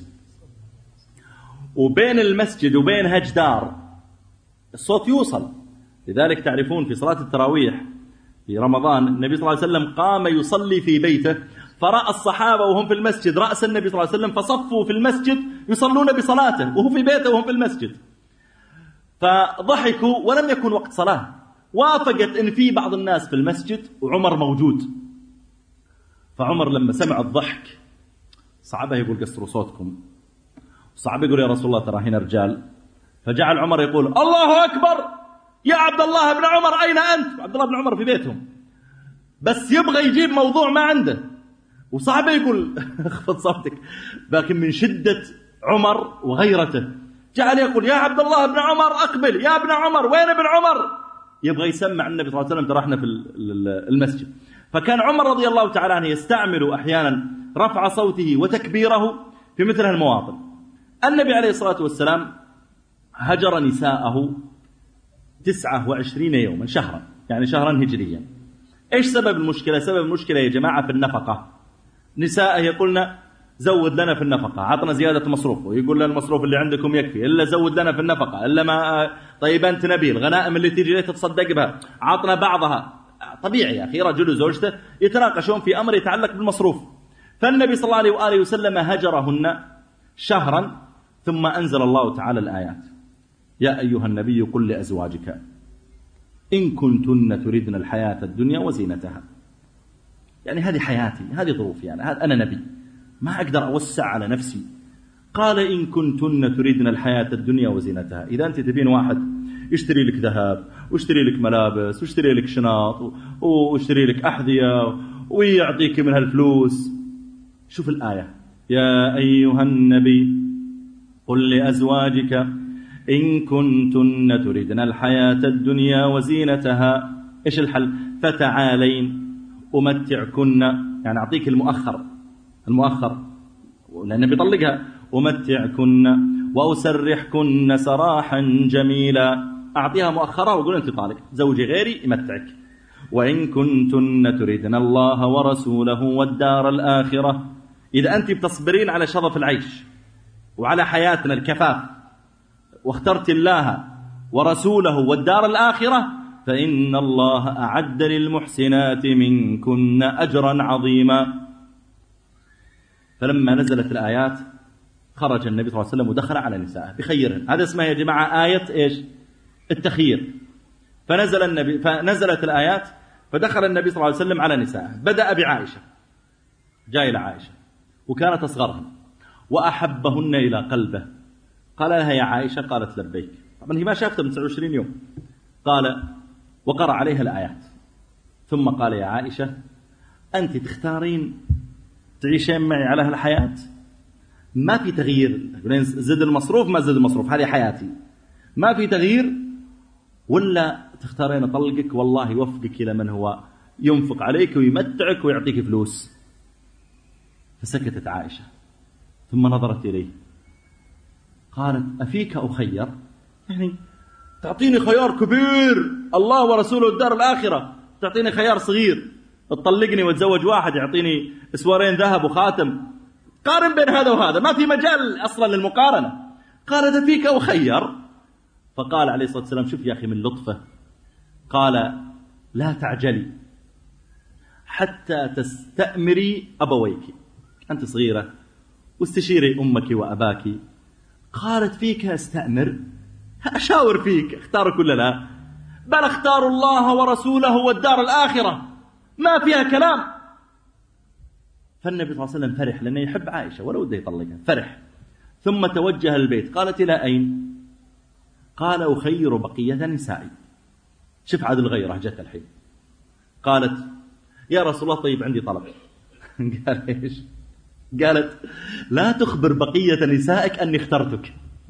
وبين المسجد وبينها جدار الصوت يوصل. لذلك تعرفون في صلاة التراويح في رمضان النبي صلى الله عليه وسلم قام يصلي في بيته، فرأى الصحابة وهم في المسجد رأس النبي صلى الله عليه وسلم، فصفوا في المسجد يصلون بصلاته وهو في بيته وهم في المسجد. فضحكوا ولم يكن وقت صلاة. وافقت إن في بعض الناس في المسجد وعمر موجود. فعمر لما سمع الضحك صعبه يقول قصروا صوتكم، صعب يقول يا رسول الله ترى هنا رجال. فجعل عمر يقول الله أكبر يا عبد الله بن عمر أين أنت؟ عبد الله بن عمر في بيتهم، بس يبغى يجيب موضوع ما عنده، وصعب يقول اخفض صوتك. لكن من شدة عمر وغيرته جعل يقول يا عبد الله بن عمر أقبل، يا ابن عمر وين ابن عمر؟ يبغى يسمع النبي صلى الله عليه وسلم ترى احنا في المسجد. فكان عمر رضي الله تعالى عنه يستعمل أحيانا رفع صوته وتكبيره في مثل هالمواطن. النبي عليه الصلاة والسلام هجر نساءه 29 يوما، شهرا، يعني شهرا هجريا. إيش سبب المشكلة؟ سبب المشكلة يا جماعة في النفقة. نساء يقولنا زود لنا في النفقة، عطنا زيادة مصروف، ويقول لنا المصروف اللي عندكم يكفي، إلا زود لنا في النفقة، إلا ما طيب أنت نبي الغنائم اللي تيجي تتصدق بها عطنا بعضها. طبيعي يا أخي رجل وزوجته يتناقشون في أمر يتعلق بالمصروف. فالنبي صلى الله عليه وآله وسلم هجرهن شهرا، ثم أنزل الله تعالى الآيات يا أيها النبي قل لأزواجك إن كنتن تردن الحياة الدنيا وزينتها. يعني هذه حياتي، هذه ظروفي، يعني أنا نبي ما أقدر أوسع على نفسي. قال إن كنتن تردن الحياة الدنيا وزينتها. إذا أنت تبين واحد يشتري لك ذهب ويشتري لك ملابس ويشتري لك شنط ويشتري لك أحذية ويعطيك من هالفلوس، شوف الآية يا أيها النبي قل لأزواجك إن كنتن تردن الحياة الدنيا وزينتها. إيش الحل؟ فتعالين أمتعكن، يعني أعطيك المؤخر لأنه بيطلقها، أمتعكن وأسرحكن سراحا جميلا. أعطيها مؤخرة وقول أنت طالق، زوجي غيري يمتعك. وإن كنتن تردن الله ورسوله والدار الآخرة. إذا أنت بتصبرين على شظف العيش وعلى حياتنا الكفاف واخترت الله ورسوله والدار الآخرة، فإن الله أعد للمحسنات منكن أجرا عظيما. فلما نزلت الآيات خرج النبي صلى الله عليه وسلم ودخل على نسائه بخيرهن. هذا اسمها يا جماعة آية إيش؟ التخيير. فنزلت الآيات فدخل النبي صلى الله عليه وسلم على نسائه. بدأ بعائشة، جاء إلى عائشة وكانت أصغرهن وأحبهن إلى قلبه. قال لها يا عائشة، قالت لبيك. طبعا هي ما شافته من 29 يوم. قال وقرأ عليها الآيات ثم قال يا عائشة أنت تختارين تعيشين معي على هالحياة، ما في تغيير، زد المصروف ما زد المصروف، هذه حياتي ما في تغيير، ولا تختارين أطلقك والله يوفقك إلى من هو ينفق عليك ويمتعك ويعطيك فلوس. فسكتت عائشة ثم نظرت إليه قالت أفيك أخير؟ يعني تعطيني خيار كبير، الله ورسوله الدار الآخرة، تعطيني خيار صغير تطلقني وتزوج واحد يعطيني اسوارين ذهب وخاتم، قارن بين هذا وهذا، ما في مجال أصلا للمقارنة. قالت أفيك أخير؟ فقال عليه الصلاة والسلام شوف يا أخي من لطفه، قال لا تعجلي حتى تستأمري أبويك، أنت صغيرة واستشيري أمك وأباك. قالت فيك أستأمر؟ أشاور فيك اختارك ولا لا؟ بل اختار الله ورسوله والدار الآخرة، ما فيها كلام. فالنبي صلى الله عليه وسلم فرح لأنه يحب عائشة ولا وده يطلقها، فرح ثم توجه البيت. قالت إلى أين؟ قال أخير بقية نسائي. شوف عاد الغيرة جت الحين. قالت يا رسول الله طيب عندي طلب. قال إيش؟ قالت لا تخبر بقية نسائك أني اخترتك.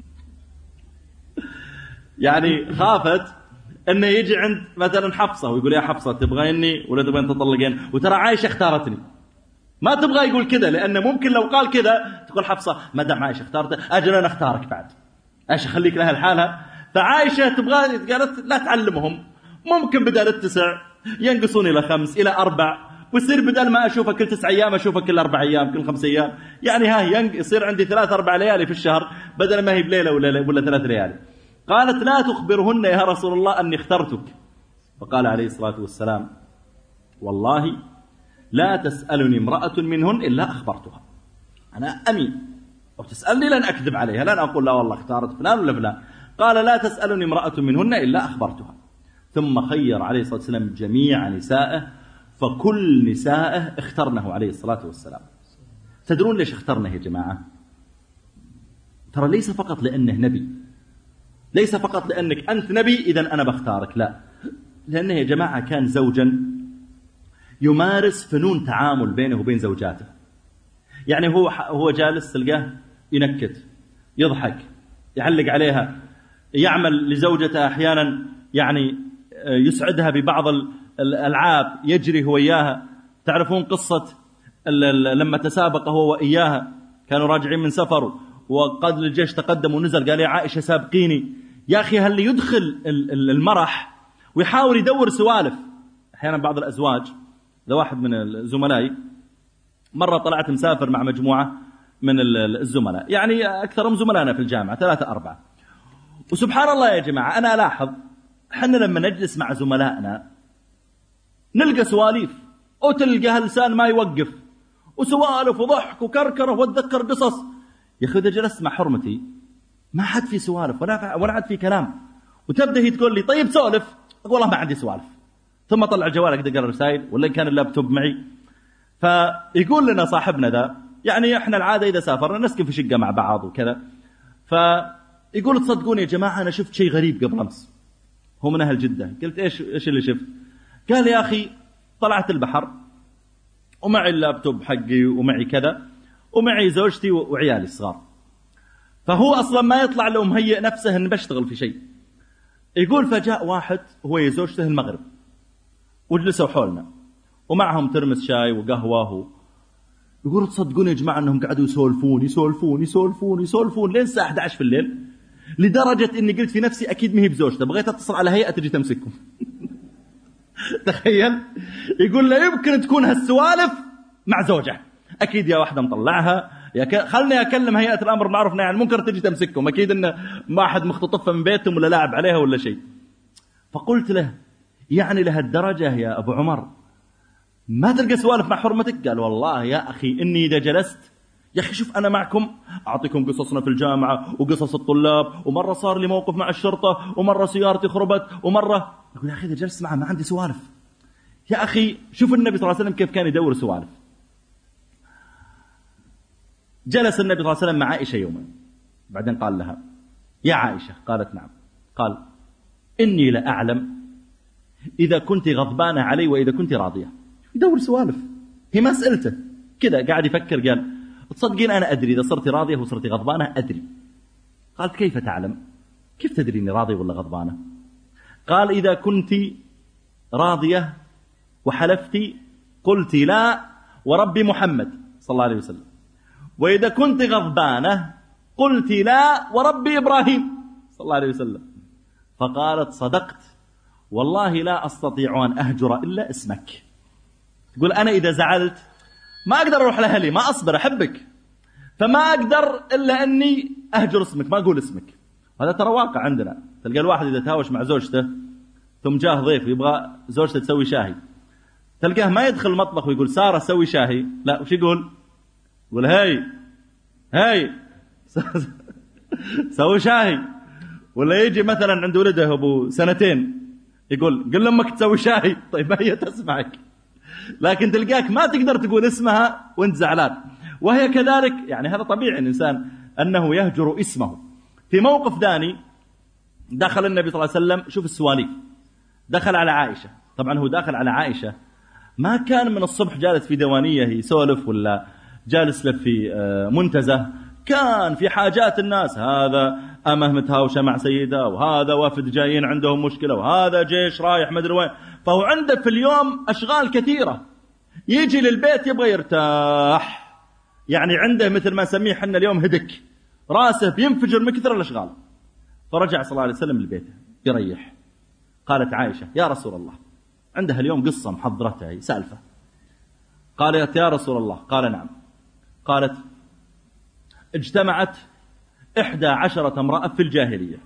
يعني خافت أنه يجي عند مثلا حفصة ويقول يا حفصة تبغيني ولا تبغين تطلقين، وترى عائشة اختارتني. ما تبغى يقول كذا، لأنه ممكن لو قال كذا تقول حفصة ما دام عائشة اختارته أجل أنا اختارك بعد، عائشة خليك لها الحالة. فعائشة تبغى، قالت لا تعلمهم، ممكن بدل التسع ينقصون إلى 5 إلى 4، ويصير بدل ما أشوفه كل 9 أيام أشوفه كل 4 أيام كل 5 أيام، يعني يصير عندي 3-4 ليالي في الشهر بدل ما هي بليلة ولا 3 ليالي. قالت لا تخبرهن يا رسول الله أني اخترتك. فقال عليه الصلاة والسلام والله لا تسألني امرأة منهن إلا أخبرتها، أنا أمين، أو تسألني لن أكذب عليها، لن أقول لا والله اختارت فلان ولا فلان. قال لا تسألني امرأة منهن إلا أخبرتها. ثم خير عليه الصلاة والسلام جميع نسائه، فكل نسائه اخترنه عليه الصلاة والسلام. تدرون ليش اخترنه يا جماعة؟ ترى ليس فقط لأنه نبي، ليس فقط لأنك أنت نبي إذن أنا بختارك، لا، لأنه يا جماعة كان زوجا يمارس فنون تعامل بينه وبين زوجاته. يعني هو جالس تلقاه ينكت، يضحك، يعلق عليها، يعمل لزوجته أحيانا يعني يسعدها ببعض الألعاب، يجري هو إياها. تعرفون قصة لما تسابق هو وإياها، كانوا راجعين من سفر وقد الجيش تقدم ونزل، قال يا عائشة سابقيني. يا أخي هل يدخل المرح ويحاول يدور سوالف. أحيانا بعض الأزواج، ذا واحد من الزملائي مرة طلعت مسافر مع مجموعة من الزملاء، يعني أكثرهم زملائنا في الجامعة 3-4، وسبحان الله يا جماعة أنا ألاحظ حنا لما نجلس مع زملائنا نلقى سواليف، وتلقى هاللسان ما يوقف، وسوالف وضحك وكركرة واتذكر قصص. يا أخي إذا جلست مع حرمتي ما حد في سوالف ولا حد في كلام، وتبدأ هي تقول لي طيب سولف، أقول والله ما عندي سوالف، ثم طلع جوالك دقر الرسائل ولا كان اللابتوب معي. فيقول لنا صاحبنا ذا، يعني احنا العادة إذا سافرنا نسكن في شقة مع بعض وكذا، فيقول تصدقوني يا جماعة أنا شفت شيء غريب قبل أمس. هو من أهل جدة. قلت إيش اللي شفت؟ قال يا أخي طلعت البحر ومعي اللابتوب حقي ومعي كذا ومعي زوجتي وعيالي الصغار، فهو أصلا ما يطلع له مهيئ نفسه أن بشتغل في شيء. يقول فجاء واحد هو زوجته المغرب وجلسوا حولنا ومعهم ترمس شاي وقهوة، يقول تصدقون يا جماعة أنهم قعدوا يسولفون لين الساعة 11 في الليل، لدرجة أني قلت في نفسي أكيد مهي بزوجته، بغيت أتصل على هيئة تجي تمسكهم. تخيل. يقول لا يمكن تكون هالسوالف مع زوجة، أكيد يا واحدة مطلعها، خلني أكلم هيئة الأمر بالمعروف والنهي عن المنكر تجي تمسكهم، أكيد إن ما أحد مختطفة من بيتهم ولا لاعب عليها ولا شيء. فقلت له يعني لهالدرجة يا أبو عمر ما تلقى سوالف مع حرمتك؟ قال والله يا أخي إني إذا جلست يا أخي شوف أنا معكم أعطيكم قصصنا في الجامعة وقصص الطلاب، ومرة صار لي موقف مع الشرطة، ومرة سيارتي خربت، ومرة يقول يا أخي إذا جلست معه ما عندي سوالف. يا أخي شوف النبي صلى الله عليه وسلم كيف كان يدور سوالف. جلس النبي صلى الله عليه وسلم مع عائشة يوما، بعدين قال لها يا عائشة، قالت نعم، قال إني لأعلم إذا كنت غضبانة علي وإذا كنت راضية. يدور سوالف، هي ما سألته كذا، قاعد يفكر. قال تصدقين أنا أدري إذا صرت راضية وصرت غضبانة، أدري. قالت كيف تعلم؟ كيف تدري إني راضية ولا غضبانة؟ قال إذا كنت راضية وحلفتي قلت لا ورب محمد صلى الله عليه وسلم، وإذا كنت غضبانة قلت لا ورب إبراهيم صلى الله عليه وسلم. فقالت صدقت والله لا أستطيع أن أهجر إلا اسمك. تقول أنا إذا زعلت ما أقدر أروح لأهلي، ما أصبر، أحبك، فما أقدر إلا أني أهجر اسمك، ما أقول اسمك. هذا ترى واقع عندنا. تلقى الواحد إذا تهاوش مع زوجته ثم جاه ضيف يبغى زوجته تسوي شاهي، تلقاه ما يدخل المطبخ ويقول سارة سوي شاهي، لا، وش يقول؟ يقول هاي سوي شاهي. ولا يجي مثلا عند ولده أبو 2 يقول قل لأمك تسوي شاهي. طيب ما هي تسمعك، لكن تلقاك ما تقدر تقول اسمها وانت زعلان. وهي كذلك، يعني هذا طبيعي الإنسان أنه يهجر اسمه. في موقف ثاني دخل النبي صلى الله عليه وسلم، شوف السواليف، دخل على عائشة. طبعا هو داخل على عائشة ما كان من الصبح جالس في ديوانية يسولف ولا جالس له في منتزه، كان في حاجات الناس، هذا أمه متهاوشة مع سيدة، وهذا وفد جايين عندهم مشكلة، وهذا جيش رايح مدري وين. فهو عنده في اليوم أشغال كثيرة، يجي للبيت يبغى يرتاح، يعني عنده مثل ما نسميه حنا اليوم هدك، راسه بينفجر من كثر الأشغال. فرجع صلى الله عليه وسلم لبيته يريح. قالت عائشة يا رسول الله، عندها اليوم قصة محضرتها سالفة. قالت يا رسول الله، قال نعم. قالت اجتمعت 11 امرأة في الجاهلية،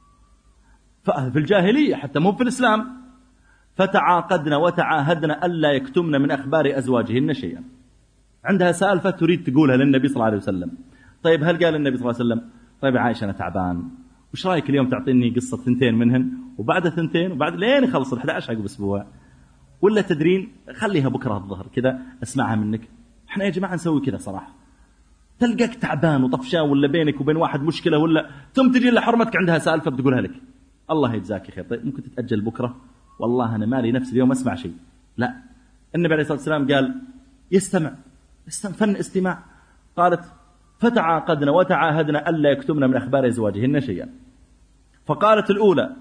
في الجاهلية حتى مو في الإسلام، فتعاقدن وتعاهدن ألا يكتمن من أخبار أزواجهن شيئا. عندها سالفة تريد تقولها للنبي صلى الله عليه وسلم. طيب هل قال النبي صلى الله عليه وسلم طيب عائشة أنا تعبان، وش رأيك اليوم تعطيني قصة 2 منهن، وبعد 2 وبعد لين يخلص 11 عقب أسبوع، ولا تدرين خليها بكرة الظهر كذا أسمعها منك. احنا يا جماعة نسوي كذا صراحة. تلقاك تعبان وطفشان، ولا بينك وبين واحد مشكلة، ولا ثم تجي لحرمتك عندها سالفة بتقولها لك، الله يجزاك خير، طيب ممكن تتأجل بكرة، والله أنا مالي نفس اليوم أسمع شيء. لا، النبي عليه الصلاة والسلام قال يستمع، فن استماع. قالت فتعاقدنا وتعاهدنا ألا يكتمن من أخبار أزواجهن شيئا. فقالت الأولى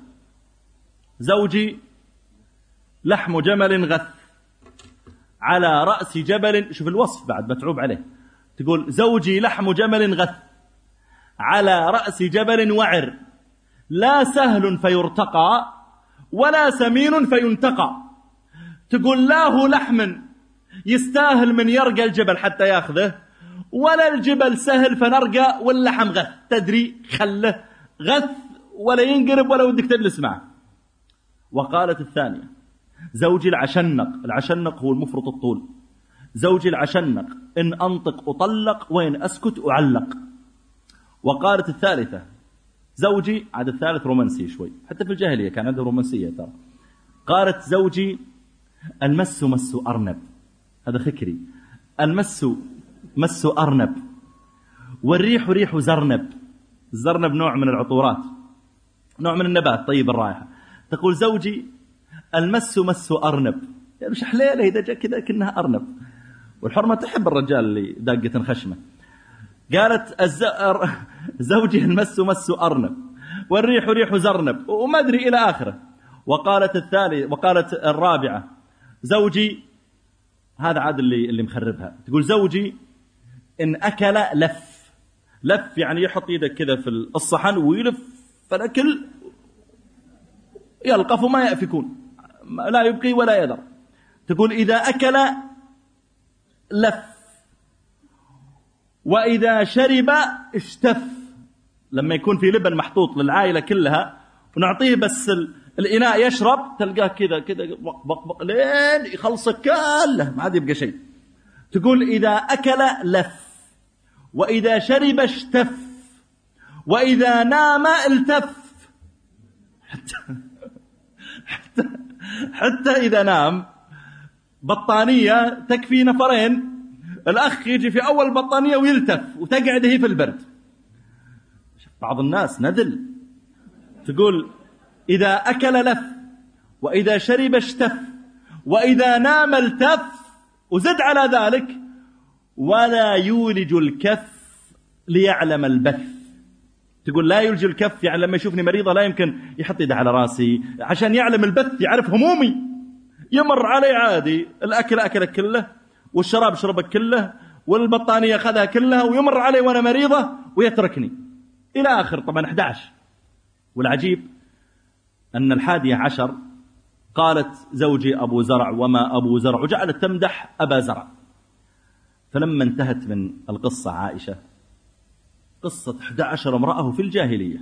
زوجي لحم جمل غث على رأس جبل، شوف الوصف بعد متعوب عليه، تقول زوجي لحم جمل غث على رأس جبل وعر، لا سهل فيرتقى ولا سمين فينتقى. تقول لا هو لحم يستاهل من يرقى الجبل حتى ياخذه، ولا الجبل سهل فنرقى، واللحم غث، تدري خله غث ولا ينقرب ولا ودك تجلس معه. وقالت الثانية زوجي العشنق، العشنق هو المفرط الطول، زوجي العشنق إن أنطق أطلق وإن أسكت أعلق. وقالت الثالثة زوجي، عاد الثالث رومانسي شوي، حتى في الجاهلية كان عنده رومانسية ترى. قالت زوجي المس مس أرنب، هذا خكري، المس مس أرنب والريح ريح زرنب. الزرنب نوع من العطورات، نوع من النبات طيب الرائحة. تقول زوجي المس مس أرنب، يعني مش حليلة إذا جاء كذا كأنها أرنب، والحرمة تحب الرجال اللي داقة خشمة. قالت زوجي المس مس أرنب والريح ريح زرنب، وما أدري إلى آخره. وقالت الرابعة زوجي، هذا عاد اللي مخربها، تقول زوجي إن أكل لف، لف يعني يحط يدك كذا في الصحن ويلف فالأكل يلقف ما يأفكون، لا يبقي ولا يذر. تقول إذا أكل لف وإذا شرب اشتف، لما يكون في لبن محطوط للعائلة كلها ونعطيه بس الإناء يشرب، تلقاه كذا كذا بق لين يخلصك كله ما عاد يبقى شيء. تقول إذا أكل لف وإذا شرب اشتف وإذا نام التف. حتى إذا نام بطانية تكفي نفرين، الأخ يجي في أول بطانية ويلتف وتقعد هي في البرد. بعض الناس ندل. تقول إذا أكل لف وإذا شرب اشتف، وإذا نام التف، وزد على ذلك ولا يولج الكف ليعلم البث. تقول لا يولج الكف، يعني لما يشوفني مريضة لا يمكن يحط يده على راسي عشان يعلم البث، يعرف همومي. يمر علي عادي، الأكل أكلك كله، والشراب شربك كله، والبطانية أخذها كلها، ويمر علي وأنا مريضة ويتركني إلى آخر طبعا 11. والعجيب أن 11 قالت زوجي أبو زرع وما أبو زرع، وجعلت تمدح أبا زرع. فلما انتهت من القصة عائشة، قصة 11 امرأة في الجاهلية،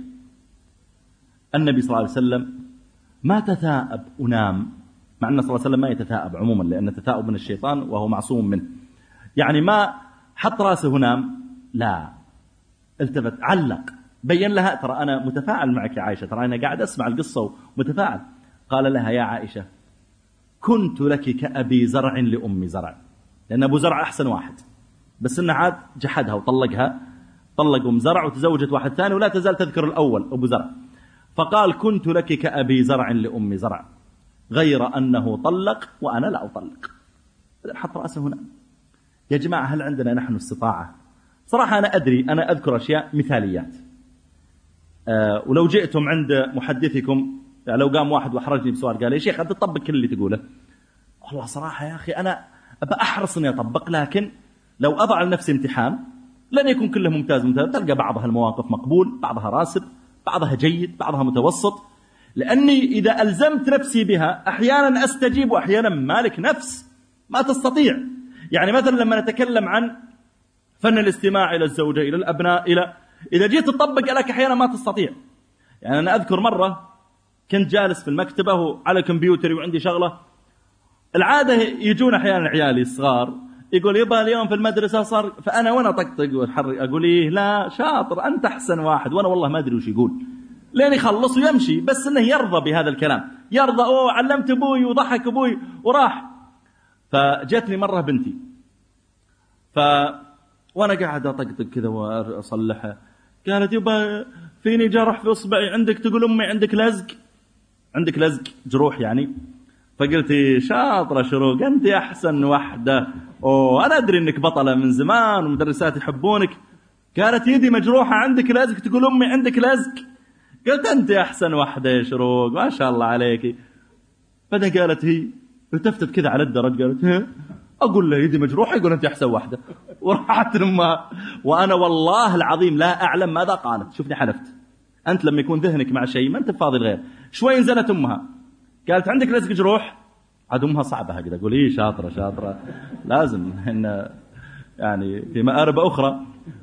النبي صلى الله عليه وسلم ما تثاءب ونام، مع أن صلى الله عليه وسلم ما يتثاءب عموما لأن التثاؤب من الشيطان وهو معصوم منه، يعني ما حط راسه ونام، لا، التفت علق، بين لها ترى أنا متفاعل معك يا عائشة، ترى أنا قاعد أسمع القصة ومتفاعل. قال لها يا عائشة كنت لك كأبي زرع لأم زرع، لأن أبو زرع أحسن واحد، بس إنه عاد جحدها وطلقها، طلق أم زرع وتزوجت واحد ثاني، ولا تزال تذكر الأول أبو زرع. فقال كنت لك كأبي زرع لأم زرع، غير أنه طلق وأنا لا أطلق. حط رأسه هنا. يا جماعة هل عندنا نحن استطاعة؟ صراحة أنا أدري، أنا أذكر أشياء مثاليات، ولو جئتم عند محدثكم، يعني لو قام واحد وحرجني بسؤال قال يا شيخ أنت تطبق كل اللي تقوله، والله صراحة يا أخي أنا أحرص أني أطبق، لكن لو أضع لنفسي امتحان لن يكون كله ممتاز. تلقى بعضها المواقف مقبول، بعضها راسب، بعضها جيد، بعضها متوسط، لأني إذا ألزمت نفسي بها أحيانا أستجيب وأحيانا مالك نفس ما تستطيع. يعني مثلا لما نتكلم عن فن الاستماع إلى الزوجة، إلى الأبناء، إذا جيت تطبق لك أحيانا ما تستطيع. يعني أنا أذكر مرة كنت جالس في المكتبة وعلى كمبيوتري وعندي شغلة، العادة يجون أحيانا عيالي الصغار يقول يبا اليوم في المدرسة صار، فأنا وأنا طقطق والحرق أقول إيه لا شاطر أنت أحسن واحد، وأنا والله ما أدري وش يقول، لين يخلص ويمشي، بس إنه يرضى بهذا الكلام، يرضى أوه علمت أبوي وضحك أبوي وراح. فجتني مرة بنتي، وأنا قاعد أطقطق كذا وأصلحها، قالت يبا فيني جرح في إصبعي، عندك تقول أمي عندك لزق، عندك لزق جروح يعني. فقلت شاطرة شروق أنت أحسن وحدة، أنا أدري أنك بطلة من زمان ومدرسات يحبونك. قالت يدي مجروحة عندك لزق تقول أمي عندك لزق. قلت أنت أحسن وحدة يا شروق ما شاء الله عليك. فده قالت هي، التفتت كذا على الدرج قالت ها، أقول له يدي مجروحة يقول أنت أحسن وحدة، وراحت لأمها. وأنا والله العظيم لا أعلم ماذا قالت، شوفني حلفت. أنت لما يكون ذهنك مع شيء ما أنت فاضي الغير. شوي نزلت أمها قالت عندك لزق جروح، عاد أمها صعبة هكذا، أقول إيه شاطرة لازم إن يعني في مآرب أخرى.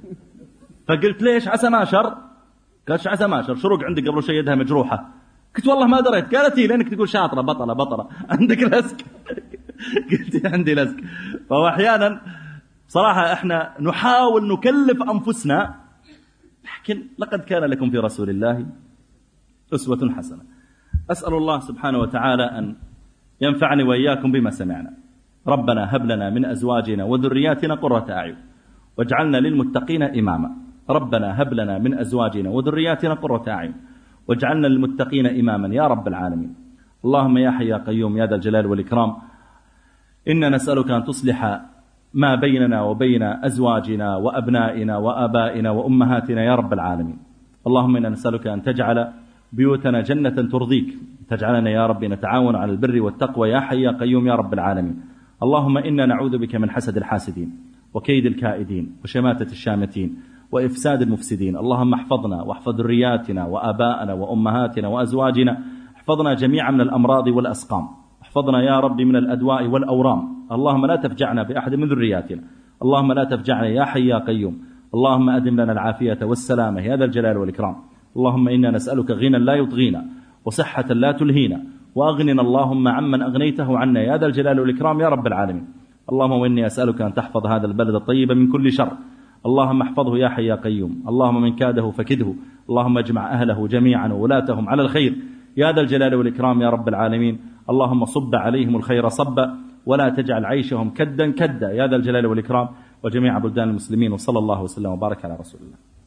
فقلت ليش عسى ما شر؟ قالت عسى ما شر، شروق عندك قبل شيء يدها مجروحة. قلت والله ما دريت. قالت إيه لأنك تقول شاطرة بطلة عندك لزق. قلت عندي لزق. فهو أحيانا صراحة إحنا نحاول نكلف أنفسنا، لكن لقد كان لكم في رسول الله أسوة حسنة. أسأل الله سبحانه وتعالى أن ينفعني وإياكم بما سمعنا. ربنا هب لنا من أزواجنا وذرياتنا قرة أعين واجعلنا للمتقين إماما. ربنا هب لنا من أزواجنا وذرياتنا قرة أعين واجعلنا للمتقين إماما يا رب العالمين. اللهم يا حي يا قيوم يا ذا الجلال والإكرام، إنا نسألك أن تصلح ما بيننا وبين أزواجنا وأبنائنا وآبائنا وأمهاتنا يا رب العالمين. اللهم إنا نسألك أن تجعل بيوتنا جنة ترضيك، تجعلنا يا رب نتعاون على البر والتقوى يا حي يا قيوم يا رب العالمين. اللهم إنا نعوذ بك من حسد الحاسدين وكيد الكائدين وشماتة الشامتين وإفساد المفسدين. اللهم احفظنا واحفظ ذرياتنا وآباءنا وأمهاتنا وأزواجنا، احفظنا جميعا من الأمراض والأسقام، احفظنا يا رب من الأدواء والأورام. اللهم لا تفجعنا بأحد من ذرياتنا، اللهم لا تفجعنا يا حي يا قيوم. اللهم أدم لنا العافية والسلامة يا ذا الجلال والإكرام. اللهم إنا نسألك غنى لا يطغينا وصحة لا تلهينا، وأغننا اللهم عمن أغنيته عنا يا ذا الجلال والإكرام يا رب العالمين. اللهم وإني أسألك أن تحفظ هذا البلد الطيب من كل شر، اللهم احفظه يا حي يا قيوم. اللهم من كاده فكده، اللهم اجمع أهله جميعا وولاتهم على الخير يا ذا الجلال والإكرام يا رب العالمين. اللهم صب عليهم الخير صبا ولا تجعل عيشهم كدا كدا يا ذا الجلال والإكرام، وجميع بلدان المسلمين. وصلى الله وسلم وبارك على رسول الله.